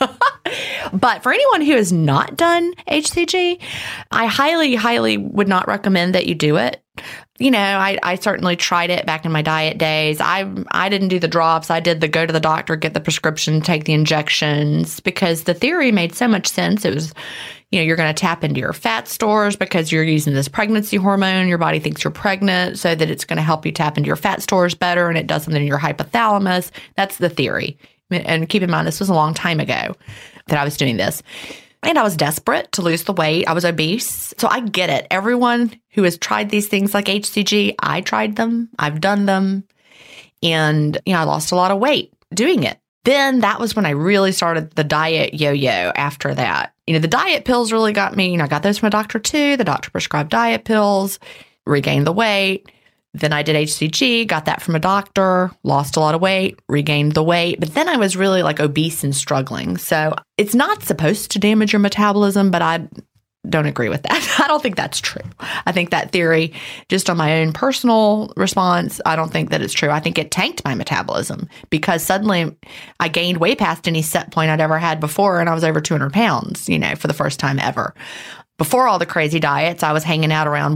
But for anyone who has not done HCG, I highly, highly would not recommend that you do it. You know, I certainly tried it back in my diet days. I didn't do the drops. I did the go to the doctor, get the prescription, take the injections, because the theory made so much sense. It was, you know, you're going to tap into your fat stores because you're using this pregnancy hormone. Your body thinks you're pregnant, so that it's going to help you tap into your fat stores better, and it does something in your hypothalamus. That's the theory. And keep in mind, this was a long time ago that I was doing this. And I was desperate to lose the weight. I was obese. So I get it. Everyone who has tried these things like HCG, I tried them. I've done them. And, you know, I lost a lot of weight doing it. Then that was when I really started the diet yo-yo after that. You know, the diet pills really got me. You know, I got those from a doctor too. The doctor prescribed diet pills, regained the weight. Then I did HCG, got that from a doctor, lost a lot of weight, regained the weight. But then I was really like obese and struggling. So it's not supposed to damage your metabolism, but I don't agree with that. I don't think that's true. I think that theory, just on my own personal response, I don't think that it's true. I think it tanked my metabolism because suddenly I gained way past any set point I'd ever had before. And I was over 200 pounds, you know, for the first time ever. Before all the crazy diets, I was hanging out around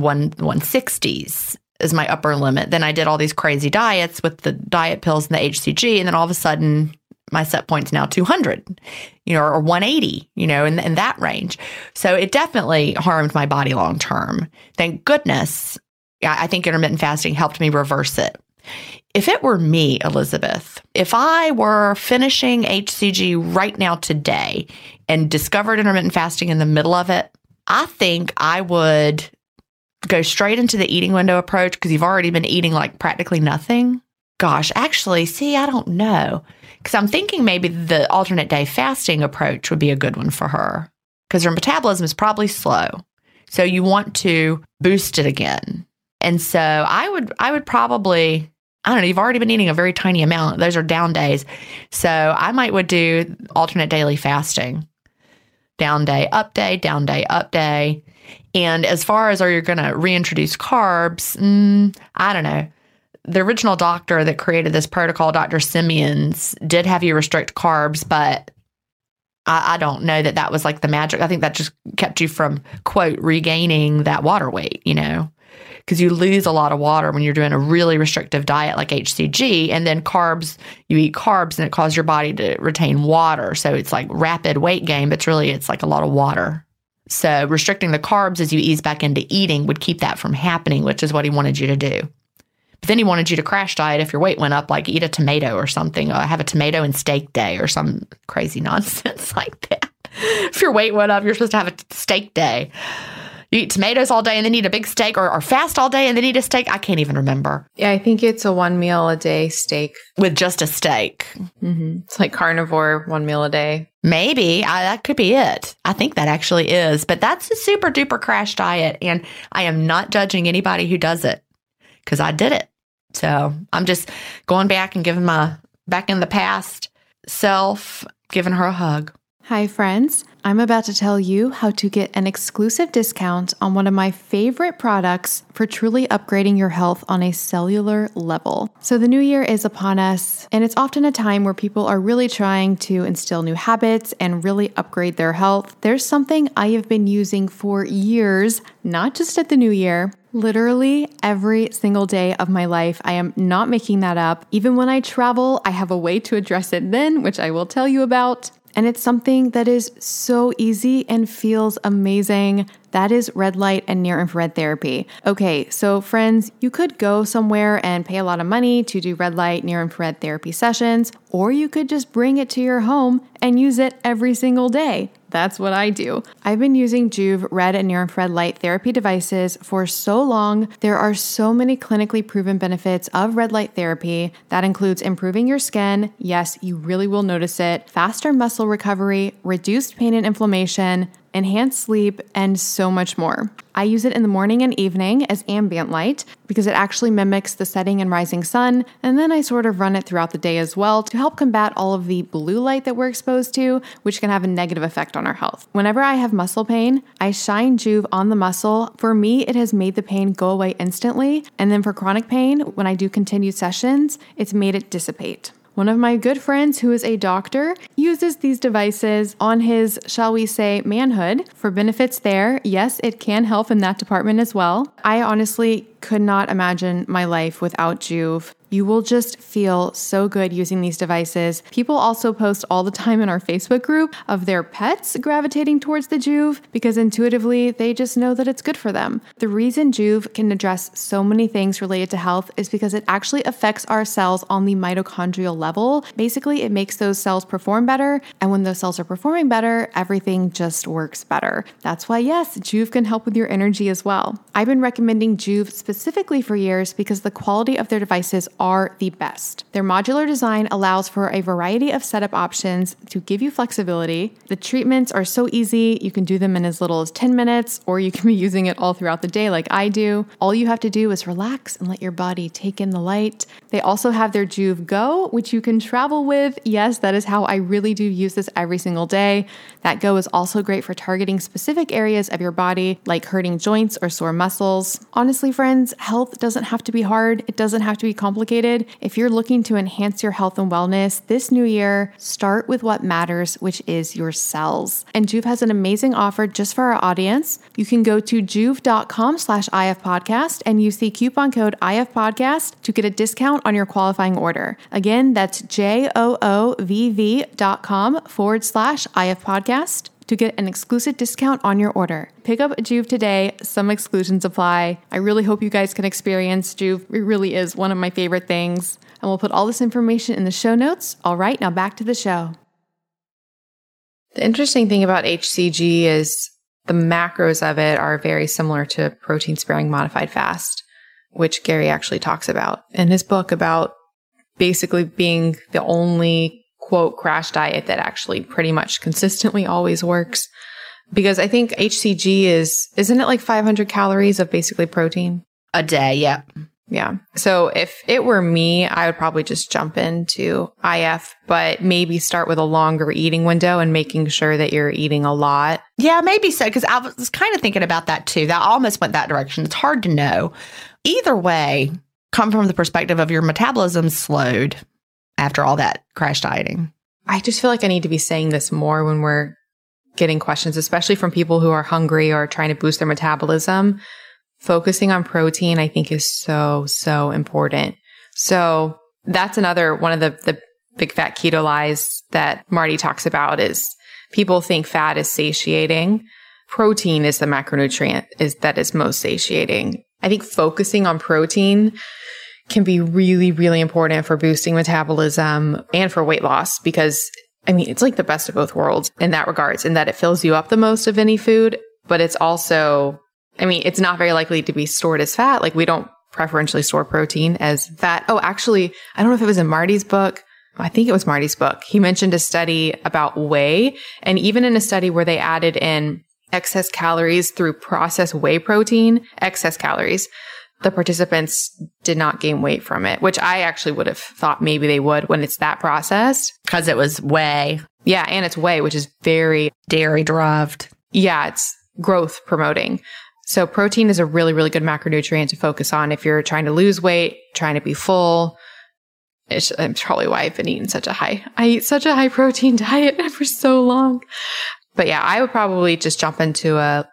160s. Is my upper limit. Then I did all these crazy diets with the diet pills and the HCG. And then all of a sudden my set point's now 200, you know, or 180, you know, in that range. So it definitely harmed my body long term. Thank goodness. I think intermittent fasting helped me reverse it. If it were me, Elizabeth, if I were finishing HCG right now today and discovered intermittent fasting in the middle of it, I think I would go straight into the eating window approach because you've already been eating like practically nothing. Gosh, actually, see, I don't know. Because I'm thinking maybe the alternate day fasting approach would be a good one for her because her metabolism is probably slow. So you want to boost it again. And so I would probably, I don't know, you've already been eating a very tiny amount. Those are down days. So I would do alternate daily fasting. Down day, up day, down day, up day. And as far as are you going to reintroduce carbs, I don't know. The original doctor that created this protocol, Dr. Simeons, did have you restrict carbs, but I don't know that that was like the magic. I think that just kept you from, quote, regaining that water weight, you know, because you lose a lot of water when you're doing a really restrictive diet like HCG. And then carbs, you eat carbs and it causes your body to retain water. So it's like rapid weight gain, but it's like a lot of water. So restricting the carbs as you ease back into eating would keep that from happening, which is what he wanted you to do. But then he wanted you to crash diet if your weight went up, like eat a tomato or something, or have a tomato and steak day or some crazy nonsense like that. If your weight went up, you're supposed to have a steak day. You eat tomatoes all day and then eat a big steak, or fast all day and then eat a steak. I can't even remember. Yeah, I think it's a 1 meal a day steak. With just a steak. Mm-hmm. It's like carnivore, 1 meal a day. Maybe. that could be it. I think that actually is. But that's a super duper crash diet. And I am not judging anybody who does it because I did it. So I'm just going back and giving my back in the past self, giving her a hug. Hi, friends. I'm about to tell you how to get an exclusive discount on one of my favorite products for truly upgrading your health on a cellular level. So the new year is upon us, and it's often a time where people are really trying to instill new habits and really upgrade their health. There's something I have been using for years, not just at the new year. Literally every single day of my life. I am not making that up. Even when I travel, I have a way to address it then, which I will tell you about. And it's something that is so easy and feels amazing. That is red light and near infrared therapy. Okay, so friends, you could go somewhere and pay a lot of money to do red light, near infrared therapy sessions, or you could just bring it to your home and use it every single day. That's what I do. I've been using Joovv red and near infrared light therapy devices for so long. There are so many clinically proven benefits of red light therapy. That includes improving your skin. Yes, you really will notice it. Faster muscle recovery, reduced pain and inflammation, enhanced sleep, and so much more. I use it in the morning and evening as ambient light because it actually mimics the setting and rising sun, and then I sort of run it throughout the day as well to help combat all of the blue light that we're exposed to, which can have a negative effect on our health. Whenever I have muscle pain, I shine Joovv on the muscle. For me, it has made the pain go away instantly, and then for chronic pain, when I do continued sessions, it's made it dissipate. One of my good friends who is a doctor uses these devices on his, shall we say, manhood for benefits there. Yes, it can help in that department as well. I honestly could not imagine my life without Joovv. You will just feel so good using these devices. People also post all the time in our Facebook group of their pets gravitating towards the Joovv because intuitively they just know that it's good for them. The reason Joovv can address so many things related to health is because it actually affects our cells on the mitochondrial level. Basically, it makes those cells perform better, and when those cells are performing better, everything just works better. That's why, yes, Joovv can help with your energy as well. I've been recommending Joovv specifically for years because the quality of their devices are the best. Their modular design allows for a variety of setup options to give you flexibility. The treatments are so easy. You can do them in as little as 10 minutes, or you can be using it all throughout the day like I do. All you have to do is relax and let your body take in the light. They also have their Joovv Go, which you can travel with. Yes, that is how I really do use this every single day. That Go is also great for targeting specific areas of your body, like hurting joints or sore muscles. Honestly, friends, health doesn't have to be hard. It doesn't have to be complicated. If you're looking to enhance your health and wellness this new year, start with what matters, which is your cells. And Joovv has an amazing offer just for our audience. You can go to joovv.com/ifpodcast and use the coupon code IFPodcast to get a discount on your qualifying order. Again, that's joovv.com/IFPodcast to get an exclusive discount on your order. Pick up Joovv today. Some exclusions apply. I really hope you guys can experience Joovv. It really is one of my favorite things. And we'll put all this information in the show notes. All right, now back to the show. The interesting thing about HCG is the macros of it are very similar to protein-sparing modified fast, which Gary actually talks about in his book about basically being the only quote crash diet that actually pretty much consistently always works. Because I think HCG isn't it like 500 calories of basically protein? A day, yeah. Yeah. So if it were me, I would probably just jump into IF, but maybe start with a longer eating window and making sure that you're eating a lot. Yeah, maybe so, because I was kind of thinking about that too. That almost went that direction. It's hard to know. Either way, come from the perspective of your metabolism slowed after all that crash dieting. I just feel like I need to be saying this more when we're getting questions, especially from people who are hungry or trying to boost their metabolism. Focusing on protein, I think, is so, so important. So that's another one of the big fat keto lies that Marty talks about is people think fat is satiating. Protein is the macronutrient that is most satiating. I think focusing on protein can be really, really important for boosting metabolism and for weight loss because, I mean, it's like the best of both worlds in that regards, in that it fills you up the most of any food, but it's also, I mean, it's not very likely to be stored as fat. Like we don't preferentially store protein as fat. Oh, actually, I don't know if it was in Marty's book. I think it was Marty's book. He mentioned a study about whey, and even in a study where they added in excess calories through processed whey protein, excess calories, the participants did not gain weight from it, which I actually would have thought maybe they would when it's that processed. Because it was whey. Yeah, and it's whey, which is very dairy derived. Yeah, it's growth promoting. So protein is a really, really good macronutrient to focus on if you're trying to lose weight, trying to be full. It's probably why I've been eating I eat such a high protein diet for so long. But yeah, I would probably just jump into a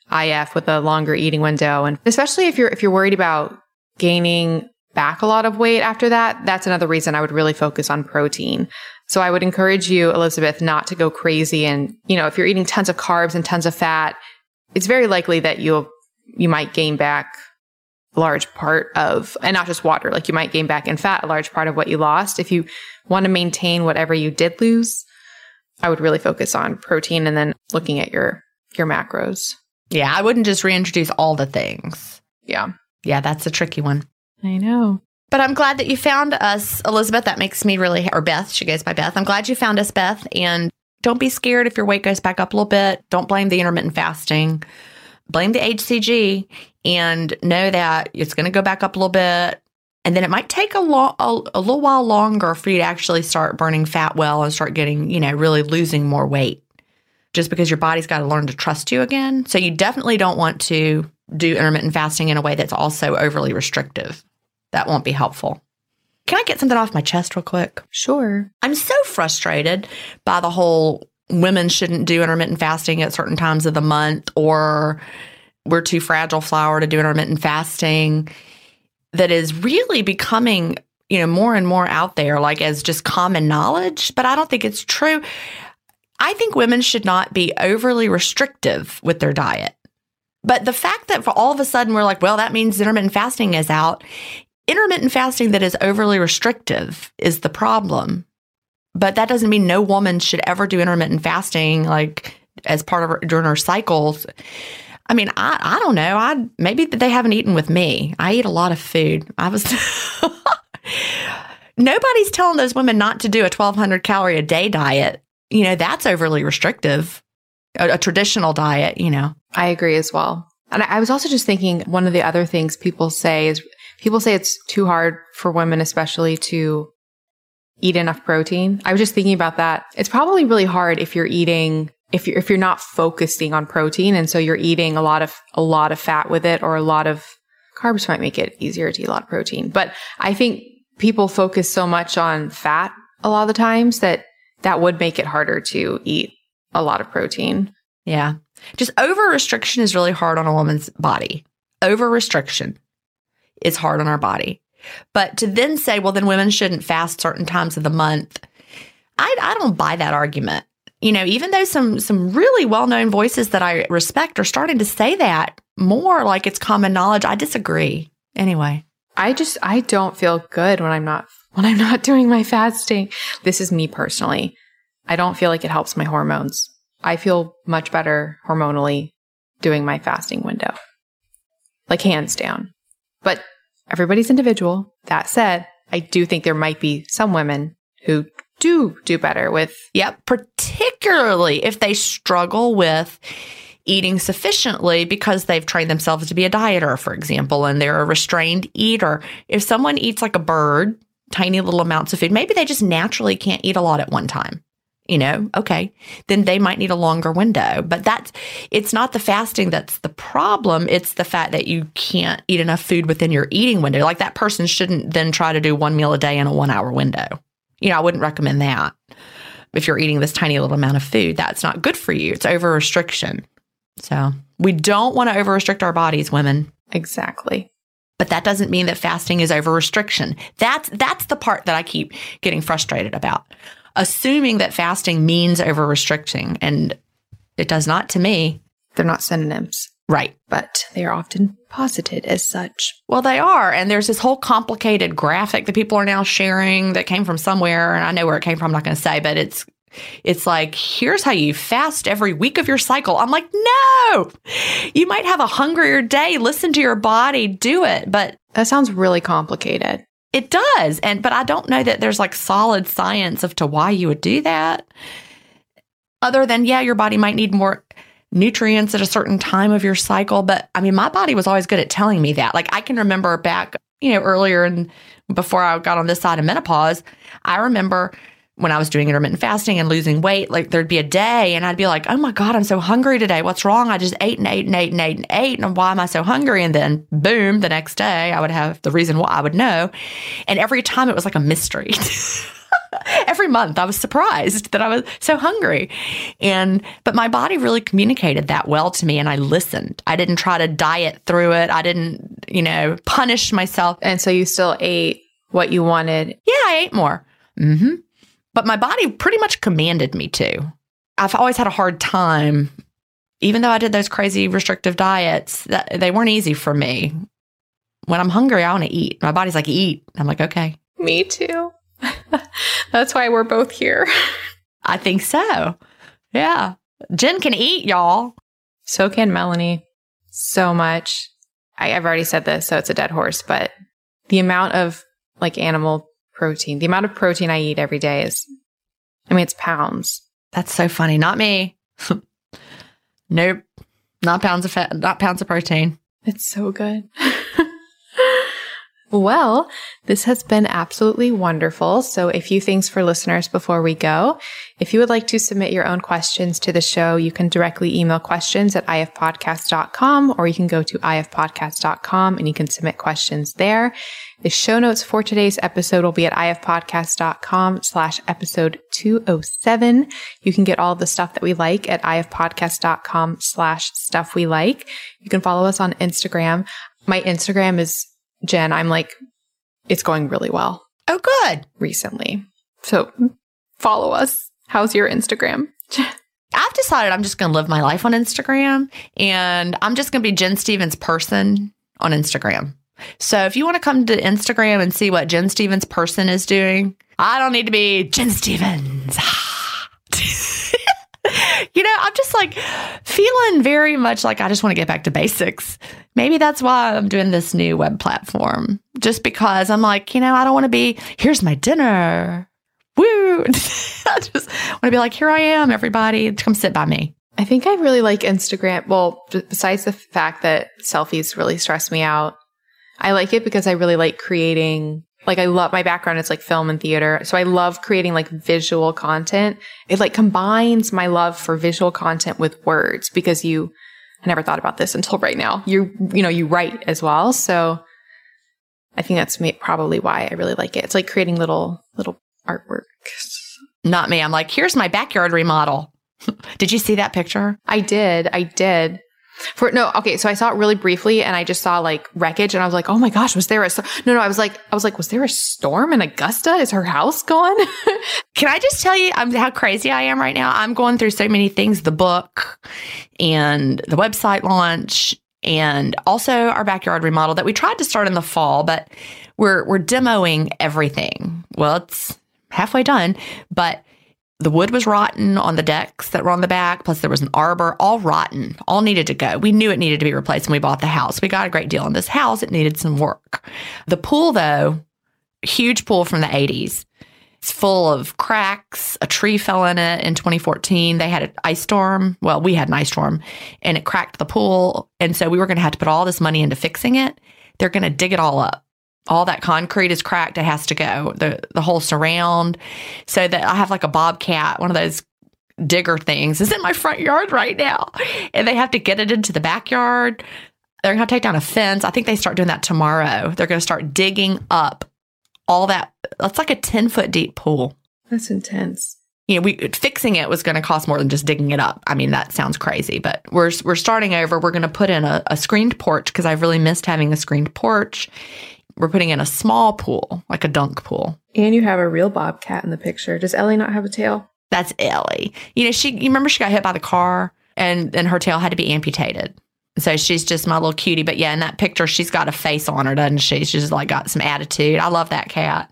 IF with a longer eating window. And especially if you're worried about gaining back a lot of weight after that, that's another reason I would really focus on protein. So I would encourage you, Elizabeth, not to go crazy. And, if you're eating tons of carbs and tons of fat, it's very likely that you might gain back a large part of, and not just water, like you might gain back in fat a large part of what you lost. If you want to maintain whatever you did lose, I would really focus on protein and then looking at your macros. Yeah, I wouldn't just reintroduce all the things. Yeah. Yeah, that's a tricky one. I know. But I'm glad that you found us, Elizabeth. That makes me really, or Beth, she goes by Beth. I'm glad you found us, Beth. And don't be scared if your weight goes back up a little bit. Don't blame the intermittent fasting. Blame the HCG and know that it's going to go back up a little bit. And then it might take a little while longer for you to actually start burning fat well and start getting, really losing more weight. Just because your body's got to learn to trust you again. So you definitely don't want to do intermittent fasting in a way that's also overly restrictive. That won't be helpful. Can I get something off my chest real quick? Sure. I'm so frustrated by the whole women shouldn't do intermittent fasting at certain times of the month, or we're too fragile flower to do intermittent fasting. That is really becoming, more and more out there, like as just common knowledge, but I don't think it's true. I think women should not be overly restrictive with their diet. But the fact that for all of a sudden we're like, well, that means intermittent fasting is out. Intermittent fasting that is overly restrictive is the problem. But that doesn't mean no woman should ever do intermittent fasting like as part of during her cycles. I mean, I don't know. Maybe they haven't eaten with me. I eat a lot of food. Nobody's telling those women not to do a 1,200 calorie a day diet. That's overly restrictive. A traditional diet, I agree as well. And I was also just thinking one of the other things people say it's too hard for women, especially to eat enough protein. I was just thinking about that. It's probably really hard if you're not focusing on protein. And so you're eating a lot of fat with it, or a lot of carbs might make it easier to eat a lot of protein. But I think people focus so much on fat a lot of the times that would make it harder to eat a lot of protein. Yeah. Just over-restriction is really hard on a woman's body. Over-restriction is hard on our body. But to then say, well, then women shouldn't fast certain times of the month, I don't buy that argument. Even though some really well-known voices that I respect are starting to say that more like it's common knowledge, I disagree. Anyway. I don't feel good when I'm not doing my fasting. This is me personally. I don't feel like it helps my hormones. I feel much better hormonally doing my fasting window. Like hands down. But everybody's individual. That said, I do think there might be some women who do better with. Yeah, particularly if they struggle with eating sufficiently because they've trained themselves to be a dieter, for example, and they're a restrained eater. If someone eats like a bird, tiny little amounts of food, maybe they just naturally can't eat a lot at one time. Okay, then they might need a longer window. But it's not the fasting that's the problem. It's the fact that you can't eat enough food within your eating window. Like that person shouldn't then try to do one meal a day in a 1 hour window. I wouldn't recommend that. If you're eating this tiny little amount of food, that's not good for you. It's over restriction. So we don't want to over restrict our bodies, women. Exactly. But that doesn't mean that fasting is over restriction. That's the part that I keep getting frustrated about. Assuming that fasting means over restricting, and it does not to me. They're not synonyms. Right. But they are often posited as such. Well, they are. And there's this whole complicated graphic that people are now sharing that came from somewhere. And I know where it came from. I'm not going to say, but it's like, here's how you fast every week of your cycle. I'm like, no, you might have a hungrier day. Listen to your body. Do it. But that sounds really complicated. It does. But I don't know that there's like solid science of to why you would do that. Other than, your body might need more nutrients at a certain time of your cycle. But I mean, my body was always good at telling me that. Like I can remember back, earlier and before I got on this side of menopause, I remember when I was doing intermittent fasting and losing weight, like there'd be a day and I'd be like, oh my God, I'm so hungry today. What's wrong? I just ate and ate and ate and ate and ate. And why am I so hungry? And then boom, the next day I would have the reason why I would know. And every time it was like a mystery. Every every month. I was surprised that I was so hungry. But my body really communicated that well to me, and I listened. I didn't try to diet through it. I didn't, punish myself. And so you still ate what you wanted? Yeah, I ate more. But my body pretty much commanded me to. I've always had a hard time, even though I did those crazy restrictive diets, they weren't easy for me. When I'm hungry, I want to eat. My body's like, eat. I'm like, okay. Me too. That's why we're both here. I think so. Yeah. Jen can eat, y'all. So can Melanie. So much. I've already said this, so it's a dead horse, but the amount of animal protein, the amount of protein I eat every day it's pounds. That's so funny. Not me. Nope. Not pounds of fat, not pounds of protein. It's so good. Well, this has been absolutely wonderful. So a few things for listeners before we go. If you would like to submit your own questions to the show, you can directly email questions@ifpodcast.com, or you can go to ifpodcast.com and you can submit questions there. The show notes for today's episode will be at ifpodcast.com/episode 207. You can get all of the stuff that we like at ifpodcast.com/stuff we like. You can follow us on Instagram. My Instagram is Jen, it's going really well. Oh, good. Recently. So follow us. How's your Instagram? I've decided I'm just going to live my life on Instagram, and I'm just going to be Jen Stevens person on Instagram. So if you want to come to Instagram and see what Jen Stevens person is doing, I don't need to be Jen Stevens. I'm just feeling very much like I just want to get back to basics. Be that's why I'm doing this new web platform. Just because I'm I don't want to be, here's my dinner. Woo. I just want to be here I am, everybody. Come sit by me. I think I really like Instagram. Well, besides the fact that selfies really stress me out, I like it because I really like creating. I love, my background is film and theater. So I love creating visual content. It combines my love for visual content with words, because I never thought about this until right now. You write as well. So I think that's probably why I really like it. It's creating little artwork. Not me. I'm here's my backyard remodel. Did you see that picture? I did. So I saw it really briefly, and I just saw wreckage, and I was like, oh my gosh, was there a I was like, was there a storm in Augusta? Is her house gone? Can I just tell you how crazy I am right now? I'm going through so many things, the book and the website launch, and also our backyard remodel that we tried to start in the fall, but we're demoing everything. Well, it's halfway done, but the wood was rotten on the decks that were on the back. Plus there was an arbor, all rotten, all needed to go. We knew it needed to be replaced when we bought the house. We got a great deal on this house. It needed some work. The pool, though, huge pool from the 80s. It's full of cracks. A tree fell in it in 2014. They had an ice storm. Well, we had an ice storm, and it cracked the pool. And so we were going to have to put all this money into fixing it. They're going to dig it all up. All that concrete is cracked. It has to go. The whole surround. So that I have a Bobcat, one of those digger things, is in my front yard right now. And they have to get it into the backyard. They're going to take down a fence. I think they start doing that tomorrow. They're going to start digging up all that. That's a 10-foot deep pool. That's intense. Fixing it was going to cost more than just digging it up. That sounds crazy, but we're starting over. We're going to put in a screened porch, because I've really missed having a screened porch. We're putting in a small pool, like a dunk pool. And you have a real bobcat in the picture. Does Ellie not have a tail? That's Ellie. You remember she got hit by the car and her tail had to be amputated. So she's just my little cutie. But yeah, in that picture, she's got a face on her, doesn't she? She's just got some attitude. I love that cat.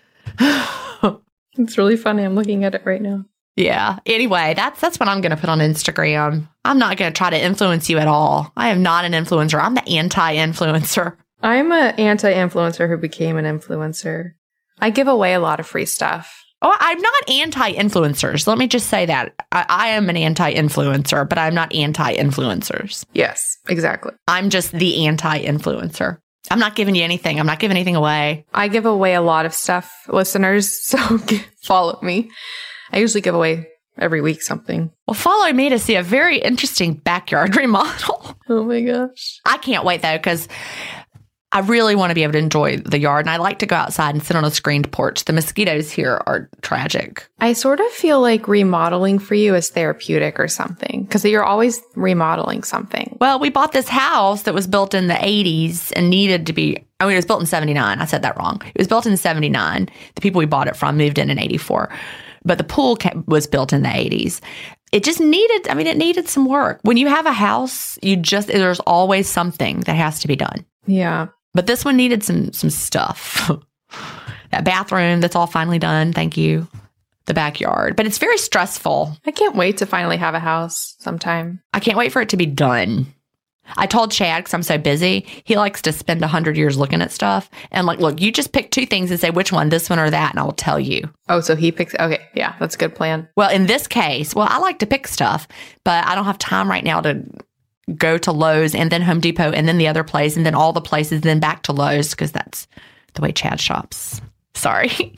It's really funny. I'm looking at it right now. Yeah. Anyway, that's what I'm going to put on Instagram. I'm not going to try to influence you at all. I am not an influencer. I'm the anti-influencer. I'm an anti-influencer who became an influencer. I give away a lot of free stuff. Oh, I'm not anti-influencers. Let me just say that. I am an anti-influencer, but I'm not anti-influencers. Yes, exactly. I'm just the anti-influencer. I'm not giving you anything. I'm not giving anything away. I give away a lot of stuff, listeners, so follow me. I usually give away every week something. Well, follow me to see a very interesting backyard remodel. Oh my gosh. I can't wait, though, because I really want to be able to enjoy the yard, and I like to go outside and sit on a screened porch. The mosquitoes here are tragic. I sort of feel like remodeling for you is therapeutic or something, because you're always remodeling something. Well, we bought this house that was built in the 80s and needed to be, it was built in 79. I said that wrong. It was built in 79. The people we bought it from moved in 84. But the pool was built in the 80s. It just needed, it needed some work. When you have a house, there's always something that has to be done. Yeah. But this one needed some stuff. That bathroom, that's all finally done. Thank you. The backyard. But it's very stressful. I can't wait to finally have a house sometime. I can't wait for it to be done. I told Chad, because I'm so busy, he likes to spend 100 years looking at stuff. And look, you just pick two things and say which one, this one or that, and I will tell you. Oh, so he picks, okay. Yeah, that's a good plan. Well, in this case, I like to pick stuff, but I don't have time right now to go to Lowe's and then Home Depot and then the other place and then all the places, then back to Lowe's, because that's the way Chad shops. Sorry.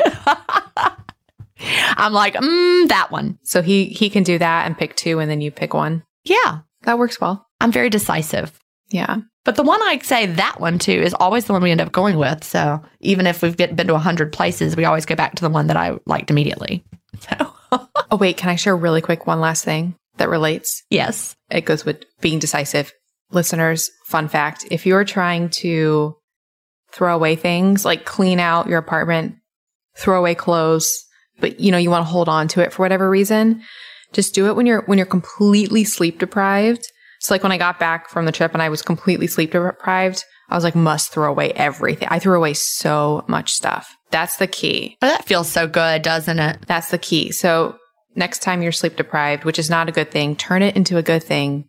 I'm like, that one. So he can do that and pick two and then you pick one. Yeah. That works well. I'm very decisive. Yeah. But the one I say that one to is always the one we end up going with. So even if we've been to 100 places, we always go back to the one that I liked immediately. So. Oh, wait. Can I share really quick one last thing that relates? Yes. It goes with being decisive. Listeners, fun fact. If you're trying to throw away things, like clean out your apartment, throw away clothes, but you want to hold on to it for whatever reason, just do it when you're completely sleep deprived. So when I got back from the trip and I was completely sleep deprived, I was like, must throw away everything. I threw away so much stuff. That's the key. Oh, that feels so good, doesn't it? That's the key. So next time you're sleep deprived, which is not a good thing, turn it into a good thing.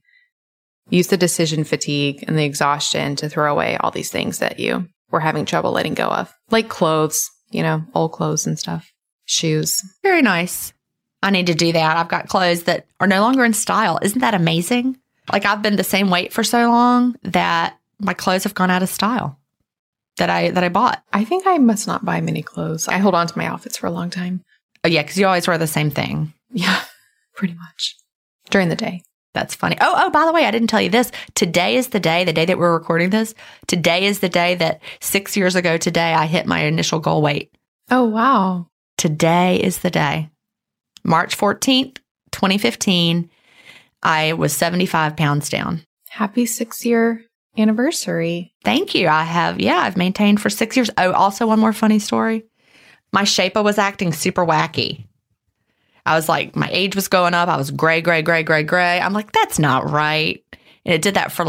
Use the decision fatigue and the exhaustion to throw away all these things that you were having trouble letting go of. Like clothes, old clothes and stuff. Shoes. Very nice. I need to do that. I've got clothes that are no longer in style. Isn't that amazing? I've been the same weight for so long that my clothes have gone out of style that I bought. I think I must not buy many clothes. I hold on to my outfits for a long time. Oh, yeah, because you always wear the same thing. Yeah, pretty much. During the day. That's funny. Oh, by the way, I didn't tell you this. Today is the day that we're recording this. Today is the day that 6 years ago today, I hit my initial goal weight. Oh, wow. Today is the day. March 14th, 2015, I was 75 pounds down. Happy 6-year anniversary. Thank you. I've maintained for 6 years. Oh, also one more funny story. My Shape-A was acting super wacky. I was like, my age was going up. I was gray. I'm like, that's not right. And it did that for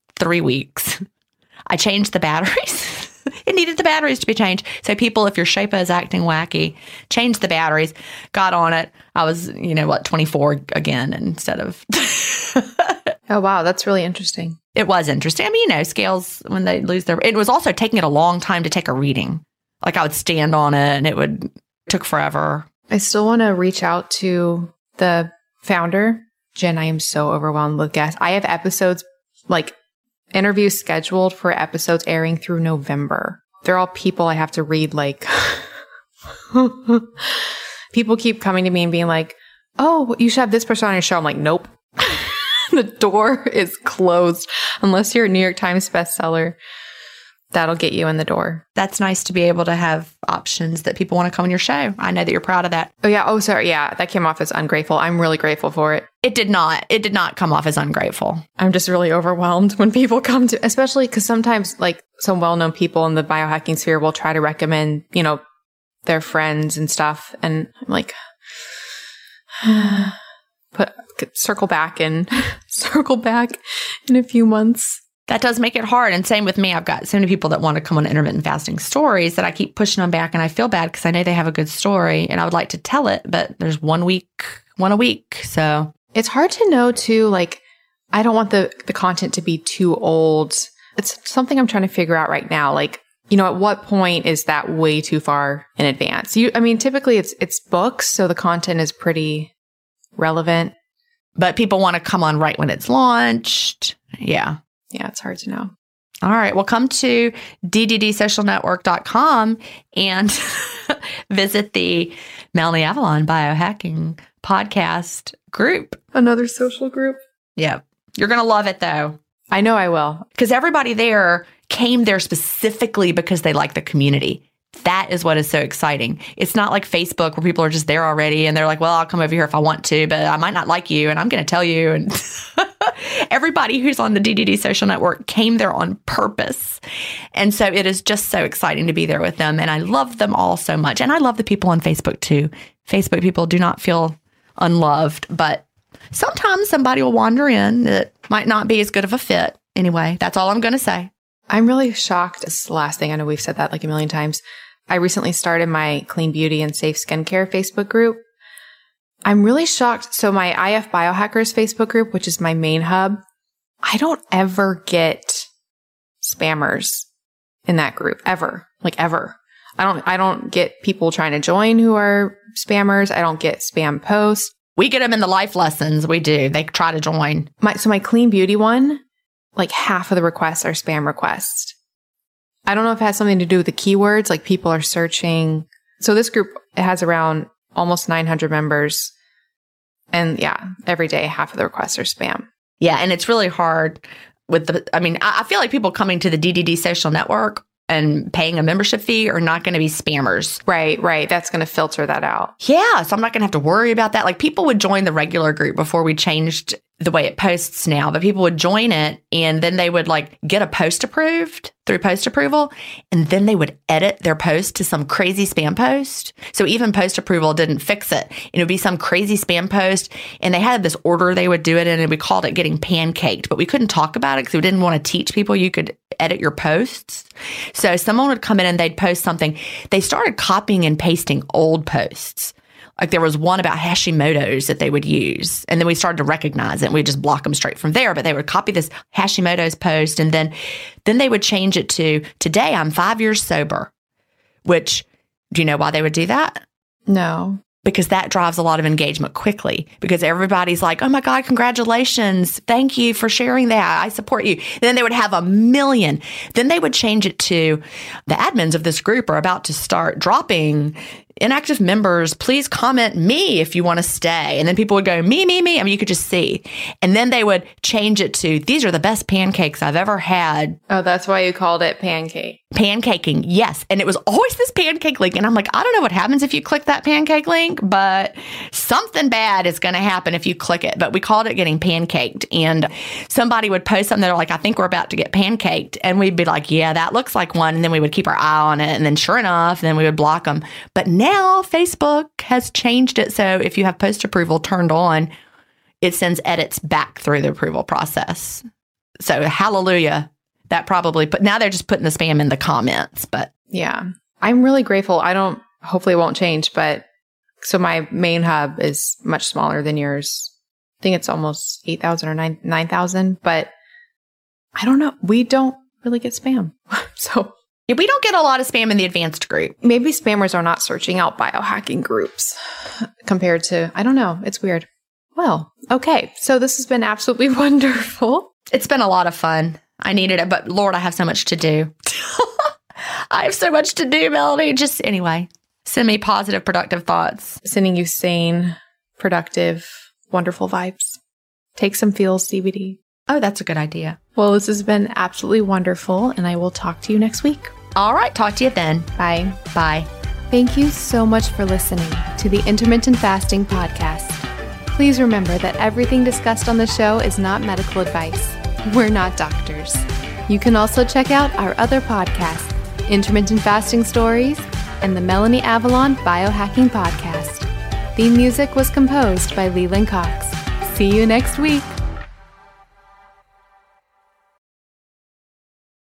3 weeks. I changed the batteries. It needed the batteries to be changed. So people, if your Shape-A is acting wacky, change the batteries, got on it. I was, 24 again instead of. Oh, wow. That's really interesting. It was interesting. Scales, when they lose it was also taking it a long time to take a reading. I would stand on it and took forever. I still want to reach out to the founder. Jen, I am so overwhelmed with guests. I have episodes, interviews scheduled for episodes airing through November. They're all people I have to read. People keep coming to me and being like, oh, you should have this person on your show. I'm like, nope. The door is closed. Unless you're a New York Times bestseller, that'll get you in the door. That's nice to be able to have options that people want to come on your show. I know that you're proud of that. Oh, yeah. Oh, sorry. Yeah, that came off as ungrateful. I'm really grateful for it. It did not come off as ungrateful. I'm just really overwhelmed when people come to, especially because sometimes some well-known people in the biohacking sphere will try to recommend, their friends and stuff. And I'm like, circle back in a few months. That does make it hard. And same with me. I've got so many people that want to come on intermittent fasting stories that I keep pushing them back. And I feel bad because I know they have a good story and I would like to tell it, but there's one a week. So it's hard to know too. I don't want the content to be too old. It's something I'm trying to figure out right now. At what point is that way too far in advance? Typically it's books. So the content is pretty relevant. But people want to come on right when it's launched. Yeah. Yeah, it's hard to know. All right. Well, come to dddsocialnetwork.com and visit the Melanie Avalon Biohacking Podcast group. Another social group. Yeah. You're going to love it, though. I know I will. Because everybody there came there specifically because they like the community. That is what is so exciting. It's not like Facebook where people are just there already and they're like, well, I'll come over here if I want to, but I might not like you and I'm going to tell you. And everybody who's on the DDD social network came there on purpose. And so it is just so exciting to be there with them. And I love them all so much. And I love the people on Facebook too. Facebook people do not feel unloved, but sometimes somebody will wander in that might not be as good of a fit. Anyway, that's all I'm going to say. I'm really shocked. This is the last thing. I know we've said that like a million times. I recently started my Clean Beauty and Safe Skincare Facebook group. I'm really shocked. So my IF Biohackers Facebook group, which is my main hub, I don't ever get spammers in that group ever. Like ever. I don't get people trying to join who are spammers. I don't get spam posts. We get them in the life lessons. We do. They try to join. My Clean Beauty one, like half of the requests are spam requests. I don't know if it has something to do with the keywords, like people are searching. So this group, it has around almost 900 members. And yeah, every day, half of the requests are spam. Yeah. And it's really hard with I feel like people coming to the DDD social network and paying a membership fee are not going to be spammers. Right. That's going to filter that out. Yeah. So I'm not going to have to worry about that. Like people would join the regular group before we changed the way it posts now, but people would join it and then they would like get a post approved through post approval. And then they would edit their post to some crazy spam post. So even post approval didn't fix it. It would be some crazy spam post. And they had this order they would do it in and we called it getting pancaked, but we couldn't talk about it because we didn't want to teach people you could edit your posts. So someone would come in and they'd post something. They started copying and pasting old posts. Like there was one about Hashimoto's that they would use. And then we started to recognize it and we just block them straight from there. But they would copy this Hashimoto's post and then they would change it to, today I'm 5 years sober. Which, do you know why they would do that? No. Because that drives a lot of engagement quickly because everybody's like, oh my God, congratulations. Thank you for sharing that. I support you. And then they would have 1 million. Then they would change it to the admins of this group are about to start dropping inactive members. Please comment me if you want to stay. And then people would go, me. I mean, you could just see. And then they would change it to, these are the best pancakes I've ever had. Oh, that's why you called it pancake. Pancaking, yes. And it was always this pancake link. And I'm like, I don't know what happens if you click that pancake link, but something bad is going to happen if you click it. But we called it getting pancaked. And somebody would post something, they're like, I think we're about to get pancaked. And we'd be like, yeah, that looks like one. And then we would keep our eye on it. And then sure enough, then we would block them. But now Facebook has changed it. So if you have post approval turned on, it sends edits back through the approval process. So hallelujah. That probably, but now they're just putting the spam in the comments, but. Yeah. I'm really grateful. Hopefully it won't change, but so my main hub is much smaller than yours. I think it's almost 8,000 or 9,000, but I don't know. We don't really get spam. So. Yeah, we don't get a lot of spam in the advanced group. Maybe spammers are not searching out biohacking groups compared to, I don't know. It's weird. Well, okay. So this has been absolutely wonderful. It's been a lot of fun. I needed it, but Lord, I have so much to do. I have so much to do, Melanie. Just anyway, send me positive, productive thoughts. Sending you sane, productive, wonderful vibes. Take some Feels CBD. Oh, that's a good idea. Well, this has been absolutely wonderful, and I will talk to you next week. All right. Talk to you then. Bye. Bye. Thank you so much for listening to the Intermittent Fasting Podcast. Please remember that everything discussed on the show is not medical advice. We're not doctors. You can also check out our other podcasts, Intermittent Fasting Stories and the Melanie Avalon Biohacking Podcast. Theme music was composed by Leland Cox. See you next week.